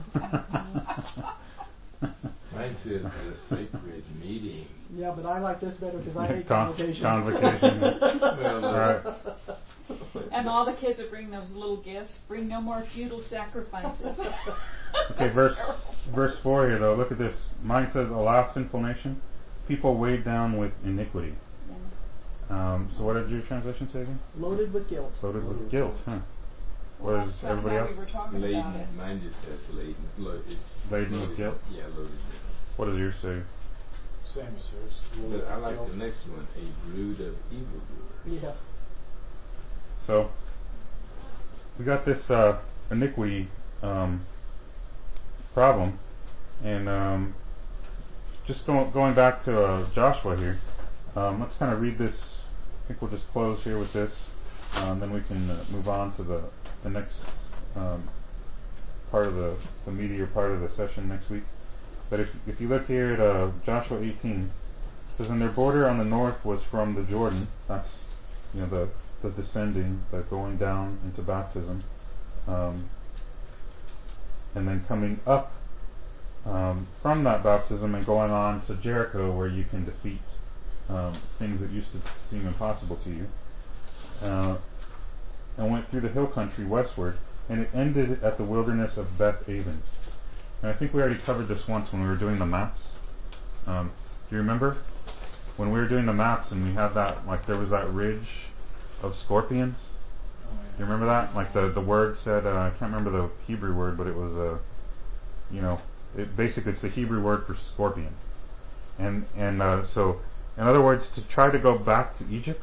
Mine says the sacred meeting. Yeah, but I like this better because I hate Con- convocation. convocation. Well, All right. And all the kids that bring those little gifts, bring no more futile sacrifices. Okay, verse verse four here though. Look at this. Mine says, "Alas, sinful nation, people weighed down with iniquity." Um, so what did your translation say again? Loaded with guilt. Loaded with guilt. Huh. What Well, is that's kinda everybody how else? we were talking about it. Laden. Mine just says laden. It's, lo- it's Laden with loaded. guilt? Yeah, loaded with. What does yours say? Same as yours. But I like the next one, a brood of evildoers. Yeah. So we got this uh, iniquity um, problem, and um, just go, going back to uh, Joshua here. Um, let's kind of read this. I think we'll just close here with this, um, then we can uh, move on to the the next um, part of the the meatier part of the session next week. But if if you look here at uh, Joshua eighteen, it says, "And their border on the north was from the Jordan." That's, you know, the the descending, the going down into baptism, um, and then coming up um, from that baptism and going on to Jericho, where you can defeat um, things that used to seem impossible to you, uh, and went through the hill country westward, and it ended at the wilderness of Beth Aven. And I think we already covered this once when we were doing the maps. Um, do you remember when we were doing the maps and we had that, like there was that ridge of scorpions? Oh, yeah. You remember that? Like the, the word said, uh, I can't remember the Hebrew word, but it was a, uh, you know, it basically it's the Hebrew word for scorpion. And and uh, so, in other words, to try to go back to Egypt,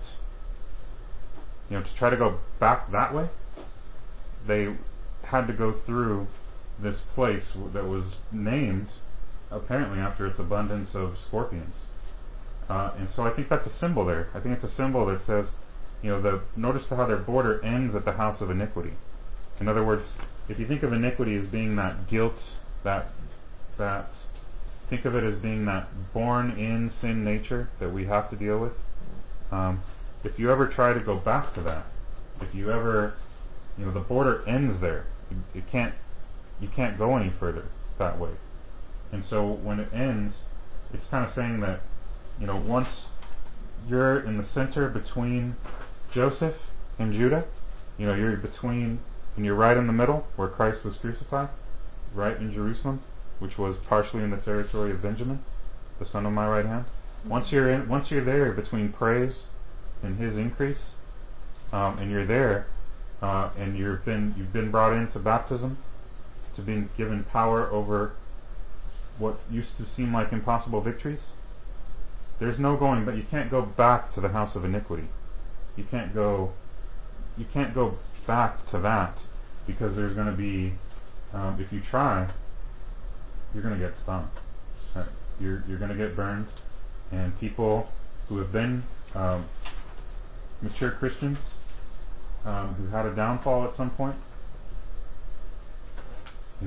you know, to try to go back that way, they had to go through this place that was named apparently after its abundance of scorpions. Uh, and so I think that's a symbol there. I think it's a symbol that says, you know, the notice how their border ends at the house of iniquity. In other words, if you think of iniquity as being that guilt, that that think of it as being that born-in sin nature that we have to deal with. Um, if you ever try to go back to that, if you ever, you know, the border ends there. You, you can't you can't go any further that way. And so when it ends, it's kind of saying that, you know, once you're in the center between Joseph and Judah, you know, you're between, and you're right in the middle where Christ was crucified, right in Jerusalem, which was partially in the territory of Benjamin, the son of my right hand. Mm-hmm. Once you're in, once you're there between praise and His increase, um, and you're there, uh, and you've been you've been brought into baptism, to being given power over what used to seem like impossible victories. There's no going, but you can't go back to the house of iniquity. You can't go. You can't go back to that, because there's going to be, um, if you try, you're going to get stung. Right? You're you're going to get burned, and people who have been um, mature Christians um, who had a downfall at some point, you know,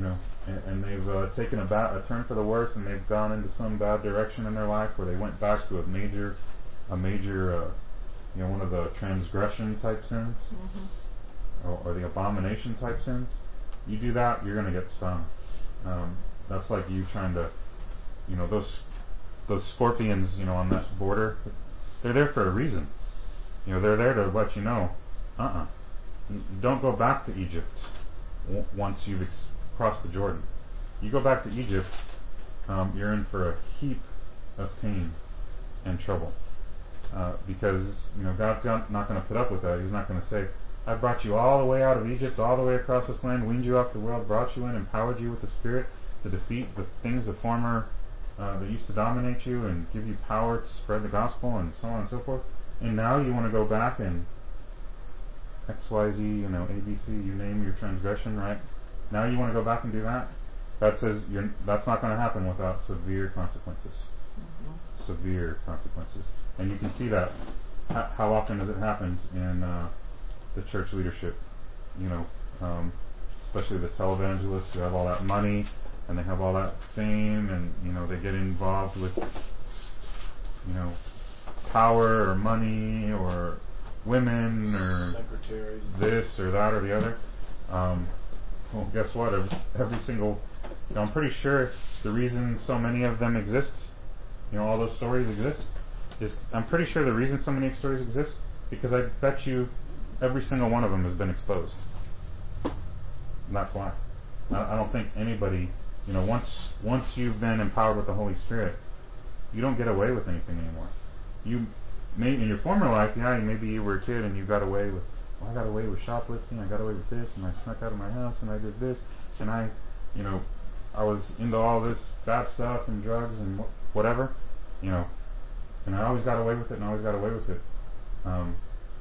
and, and they've uh, taken a, ba- a turn for the worse, and they've gone into some bad direction in their life where they went back to a major, a major, uh, you know, one of the transgression type sins, Mm-hmm. or, or the abomination type sins. You do that, you're going to get stung. Um, that's like you trying to, you know, those those scorpions, you know, on that border, they're there for a reason. You know, they're there to let you know, uh-uh, don't go back to Egypt w- once you've ex- crossed the Jordan. You go back to Egypt, um, you're in for a heap of pain and trouble. Uh, because, you know, God's not, not going to put up with that. He's not going to say, I brought you all the way out of Egypt, all the way across this land, weaned you off the world, brought you in, empowered you with the Spirit to defeat the things, the former, uh, that used to dominate you and give you power to spread the gospel and so on and so forth. And now you want to go back and X Y Z, you know, A B C, you name your transgression, right? Now you want to go back and do that? That says you're, that's not going to happen without severe consequences. Mm-hmm. Severe consequences. And you can see that. How, how often has it happened in uh, the church leadership? You know, um, especially the televangelists who have all that money and they have all that fame, and you know they get involved with, you know, power or money or women or Secretaries. this or that or the other. Um, well, guess what? Every, every single, you know, I'm pretty sure the reason so many of them exist, you know, all those stories exist, is I'm pretty sure the reason so many stories exist because I bet you every single one of them has been exposed. And that's why. I, I don't think anybody, you know, once once you've been empowered with the Holy Spirit, you don't get away with anything anymore. You may, in your former life, yeah, maybe you were a kid and you got away with, well, I got away with shoplifting, I got away with this, and I snuck out of my house, and I did this, and I, you know, I was into all this bad stuff and drugs and wh- whatever, you know, and I always got away with it, and I always got away with it. Um,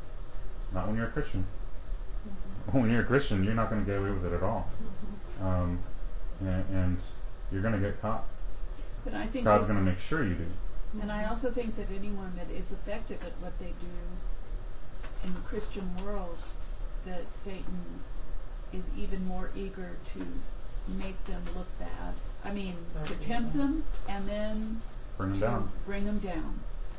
not when you're a Christian. Mm-hmm. When you're a Christian, you're not going to get away with it at all. Mm-hmm. Um, and, and you're going to get caught. But I think God's going to make sure you do. And I also think that anyone that is effective at what they do in the Christian world, that Satan is even more eager to make them look bad. I mean, to tempt them and then bring them to down. Bring them down.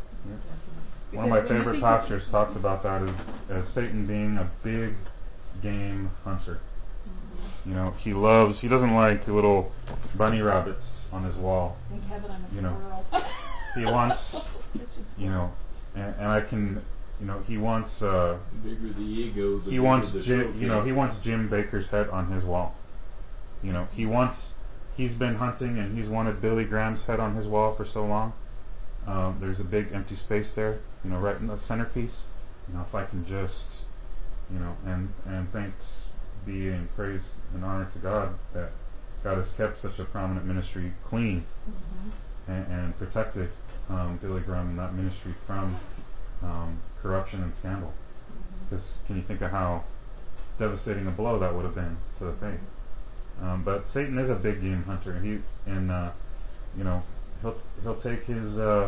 Yeah. One of my favorite pastors talks about that as, as Satan being a big game hunter. Mm-hmm. You know, he loves, he doesn't like little bunny rabbits on his wall. Thank heaven I'm a you know, squirrel. He wants, you know, and, and I can, you know, he wants, uh, the bigger the ego, the he wants, Jim, you know, he wants Jim Baker's head on his wall. You know, he wants, he's been hunting and he's wanted Billy Graham's head on his wall for so long. Um, there's a big empty space there, you know, right in the centerpiece. You know, if I can just, you know, and and thanks be and praise and honor to God that God has kept such a prominent ministry clean mm-hmm. and, and protected um, Billy Graham and that ministry from um, corruption and scandal. Because mm-hmm. can you think of how devastating a blow that would have been to the faith? Um, but Satan is a big game hunter. He and uh, you know. He'll he'll take his uh,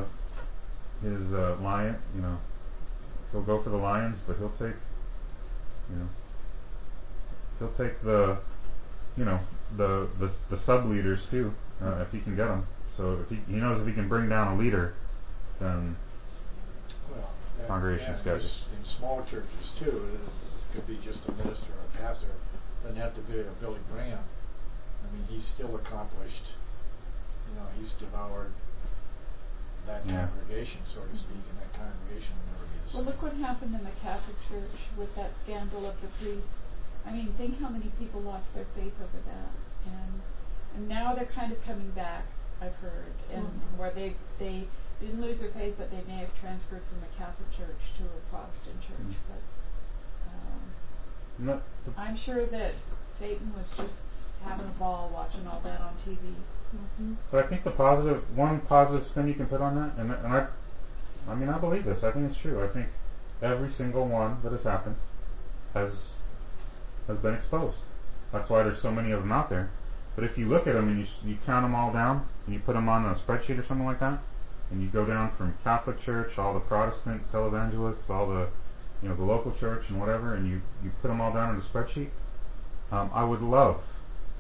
his uh, lion, you know. He'll go for the lions, but he'll take, you know, he'll take the, you know, the the, the sub leaders too, uh, if he can get them. So if he he knows if he can bring down a leader, then well, that, congregation's yeah, got it. In small churches too, it could be just a minister or a pastor. It doesn't have to be a Billy Graham. I mean, he's still accomplished. You know, he's devoured that yeah. congregation, so to speak, and that congregation will never be the same. Well, look what happened in the Catholic Church with that scandal of the priests. I mean, think how many people lost their faith over that, and and now they're kind of coming back. I've heard, and mm-hmm. where they they didn't lose their faith, but they may have transferred from a Catholic church to a Protestant church. Mm-hmm. But um, no. I'm sure that Satan was just having a ball watching all that on T V. Mm-hmm. But I think the positive, one positive spin you can put on that, and, and I, I mean, I believe this. I think it's true. I think every single one that has happened has has been exposed. That's why there's so many of them out there. But if you look at them and you you count them all down and you put them on a spreadsheet or something like that, and you go down from Catholic Church, all the Protestant televangelists, all the, you know, the local church and whatever, and you you put them all down on a spreadsheet, um, I would love to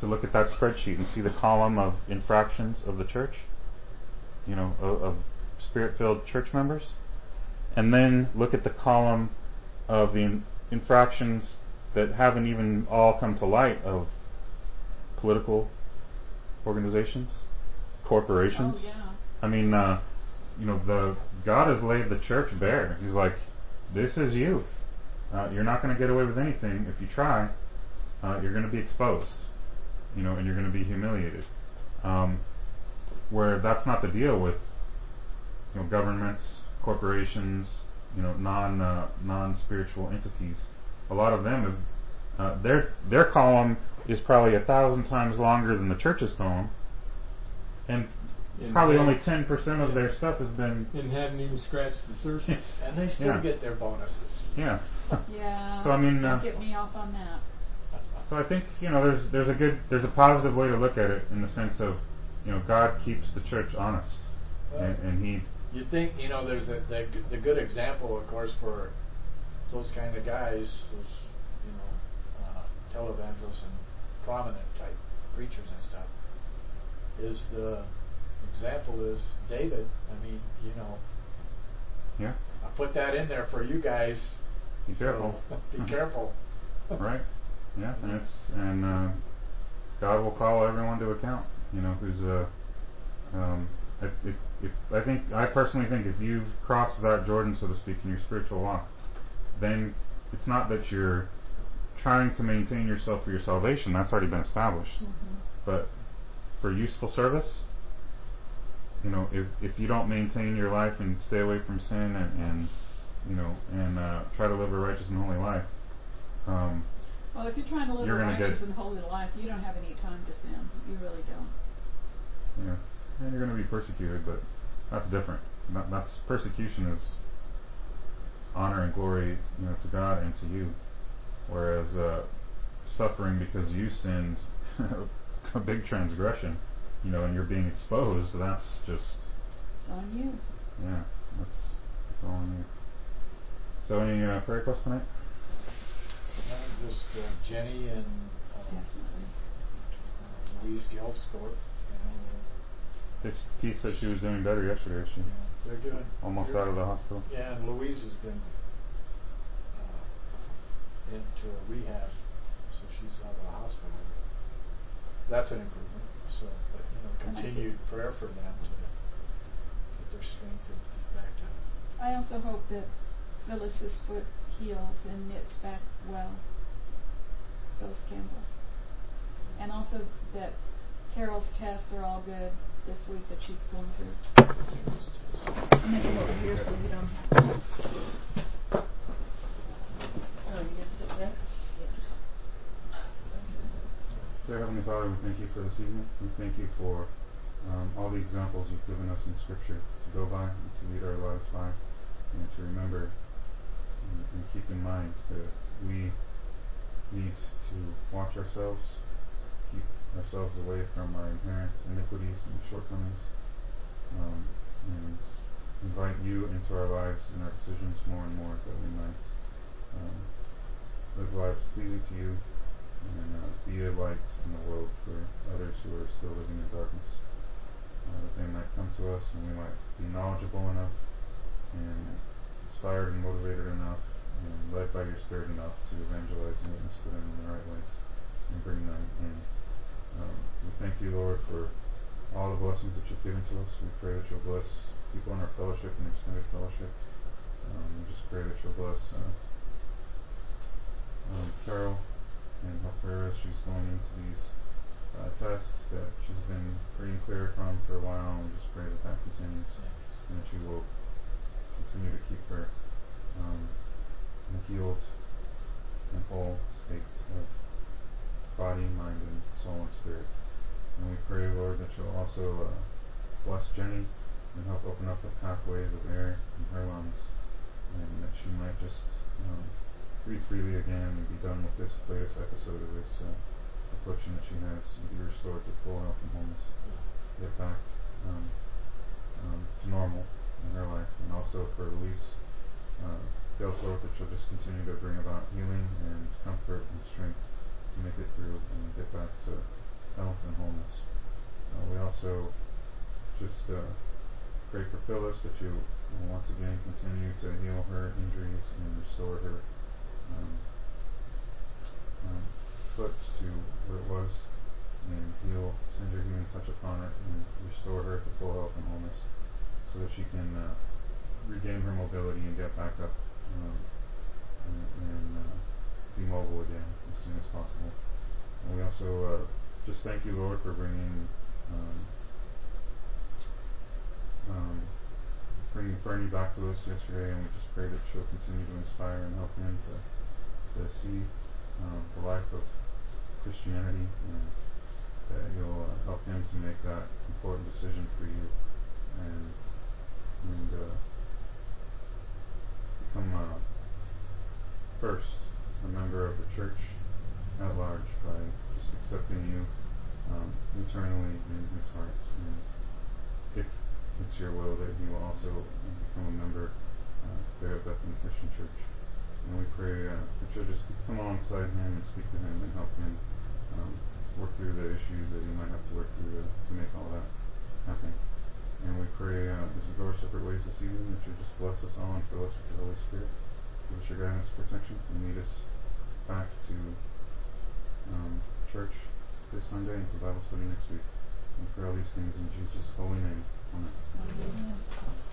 to look at that spreadsheet and see the column of infractions of the church, you know, of, of Spirit-filled church members, and then look at the column of the in- infractions that haven't even all come to light of political organizations, corporations. Oh, yeah. I mean, uh, you know, the God has laid the church bare. He's like, this is you. Uh, you're not going to get away with anything. If you try, uh, you're going to be exposed, you know, and you're going to be humiliated. Um, where that's not the deal with, you know, governments, corporations, you know, non uh, non spiritual entities. A lot of them have uh, their their column is probably a thousand times longer than the church's column, and And probably they- only ten percent of their stuff has been. And haven't even scratched the surface. And they still Yeah. get their bonuses. Yeah. Yeah. So, I mean, don't uh, get me off on that. So I think, you know, there's there's a good there's a positive way to look at it in the sense of, you know, God keeps the church honest, Well, and, and He. You think, you know, there's a, the, the good example, of course, for those kind of guys, those, you know, uh, televangelists and prominent type preachers and stuff, is the example is David. I mean, you know, Yeah. I put that in there for you guys. Be so careful. be careful. Right. Yeah, and it's and uh, God will call everyone to account. You know, who's uh, um, if, if, if I think I personally think if you've crossed that Jordan, so to speak, in your spiritual walk, then it's not that you're trying to maintain yourself for your salvation. That's already been established. Mm-hmm. But for useful service, you know, if if you don't maintain your life and stay away from sin and, and you know and uh, try to live a righteous and holy life. Um, Well, if you're trying to live You're a gonna righteous get- and holy life, you don't have any time to sin. You really don't. Yeah, and you're going to be persecuted, but that's different. That, that's persecution is honor and glory, you know, to God and to you, whereas uh, suffering because you sinned, a big transgression, you know, and you're being exposed. That's just, It's on you. yeah, that's that's all on you. So, any uh, prayer requests tonight? Uh, just uh, Jenny and uh, Definitely. uh, Louise Gilsthorpe. You know, This Keith said she was doing better yesterday. She yeah, they're doing almost they're- out of the hospital. Yeah, and Louise has been uh, into a rehab, so she's out of the hospital. That's an improvement. So, but you know, And I continued prayer for them to get their strength and get back to. I also hope that Phyllis's foot heals and knits back well. Phyllis Campbell. And also that Carol's tests are all good this week that she's going through. I'm going to come over here so you don't have to. Oh, you just sit there? Dear Heavenly Father, we thank you for this evening. We thank you for um, all the examples you've given us in Scripture to go by and to lead our lives by, and to remember and, and keep in mind that we need to watch ourselves, keep ourselves away from our inherent iniquities and shortcomings, um, and invite you into our lives and our decisions more and more, that we might um, live lives pleasing to you and uh, be a light in the world for others who are still living in darkness. Uh, that they might come to us and we might be knowledgeable enough and inspired and motivated enough and led by your Spirit enough to evangelize and witness to them in the right ways and bring them in. Um, we thank you, Lord, for all the blessings that you've given to us. We pray that you'll bless people in our fellowship and extended fellowship. Um, we just pray that you'll bless uh, um, Carol and help her as she's going into these uh, tests that she's been free and clear from for a while, and we just pray that that continues and that you will continue to keep her um, in a healed and whole state of body, mind, and soul and spirit. And we pray, Lord, that you'll also uh, bless Jenny and help open up the pathways of air in her lungs, and that she might just um, breathe freely again and be done with this latest episode of this uh, affliction that she has, and be restored to full health and wholeness, get back um, um, to normal in her life. And also for Louise uh, Gilsthorpe, that she'll just continue to bring about healing and comfort and strength to make it through and get back to health and wholeness. Uh, we also just uh, pray for Phyllis that you will once again continue to heal her injuries and restore her um, um, foot to what it was, and heal, send your healing touch upon her and restore her to full health and wholeness, so that she can uh, regain her mobility and get back up um, and, and uh, be mobile again as soon as possible. And we also uh, just thank you, Lord, for bringing um, um, bringing Bernie back to us yesterday, and we just pray that she'll continue to inspire and help him to to see um, the life of Christianity, and that you'll uh, help him to make that important decision for you, and and uh, become uh, first a member of the church at large by just accepting you um, eternally in his heart. And if it's your will, that he will also become a member uh, there at Bethany Christian Church. And we pray uh, that you'll just come alongside him and speak to him and help him um, work through the issues that he might have to work through to, to make all that happen. And we pray uh, as we go our separate ways this evening, that you just bless us all and fill us with the Holy Spirit. Give us your guidance, protection, and lead us back to um, church this Sunday and to Bible study next week. And pray all these things in Jesus' holy name. Amen. Amen.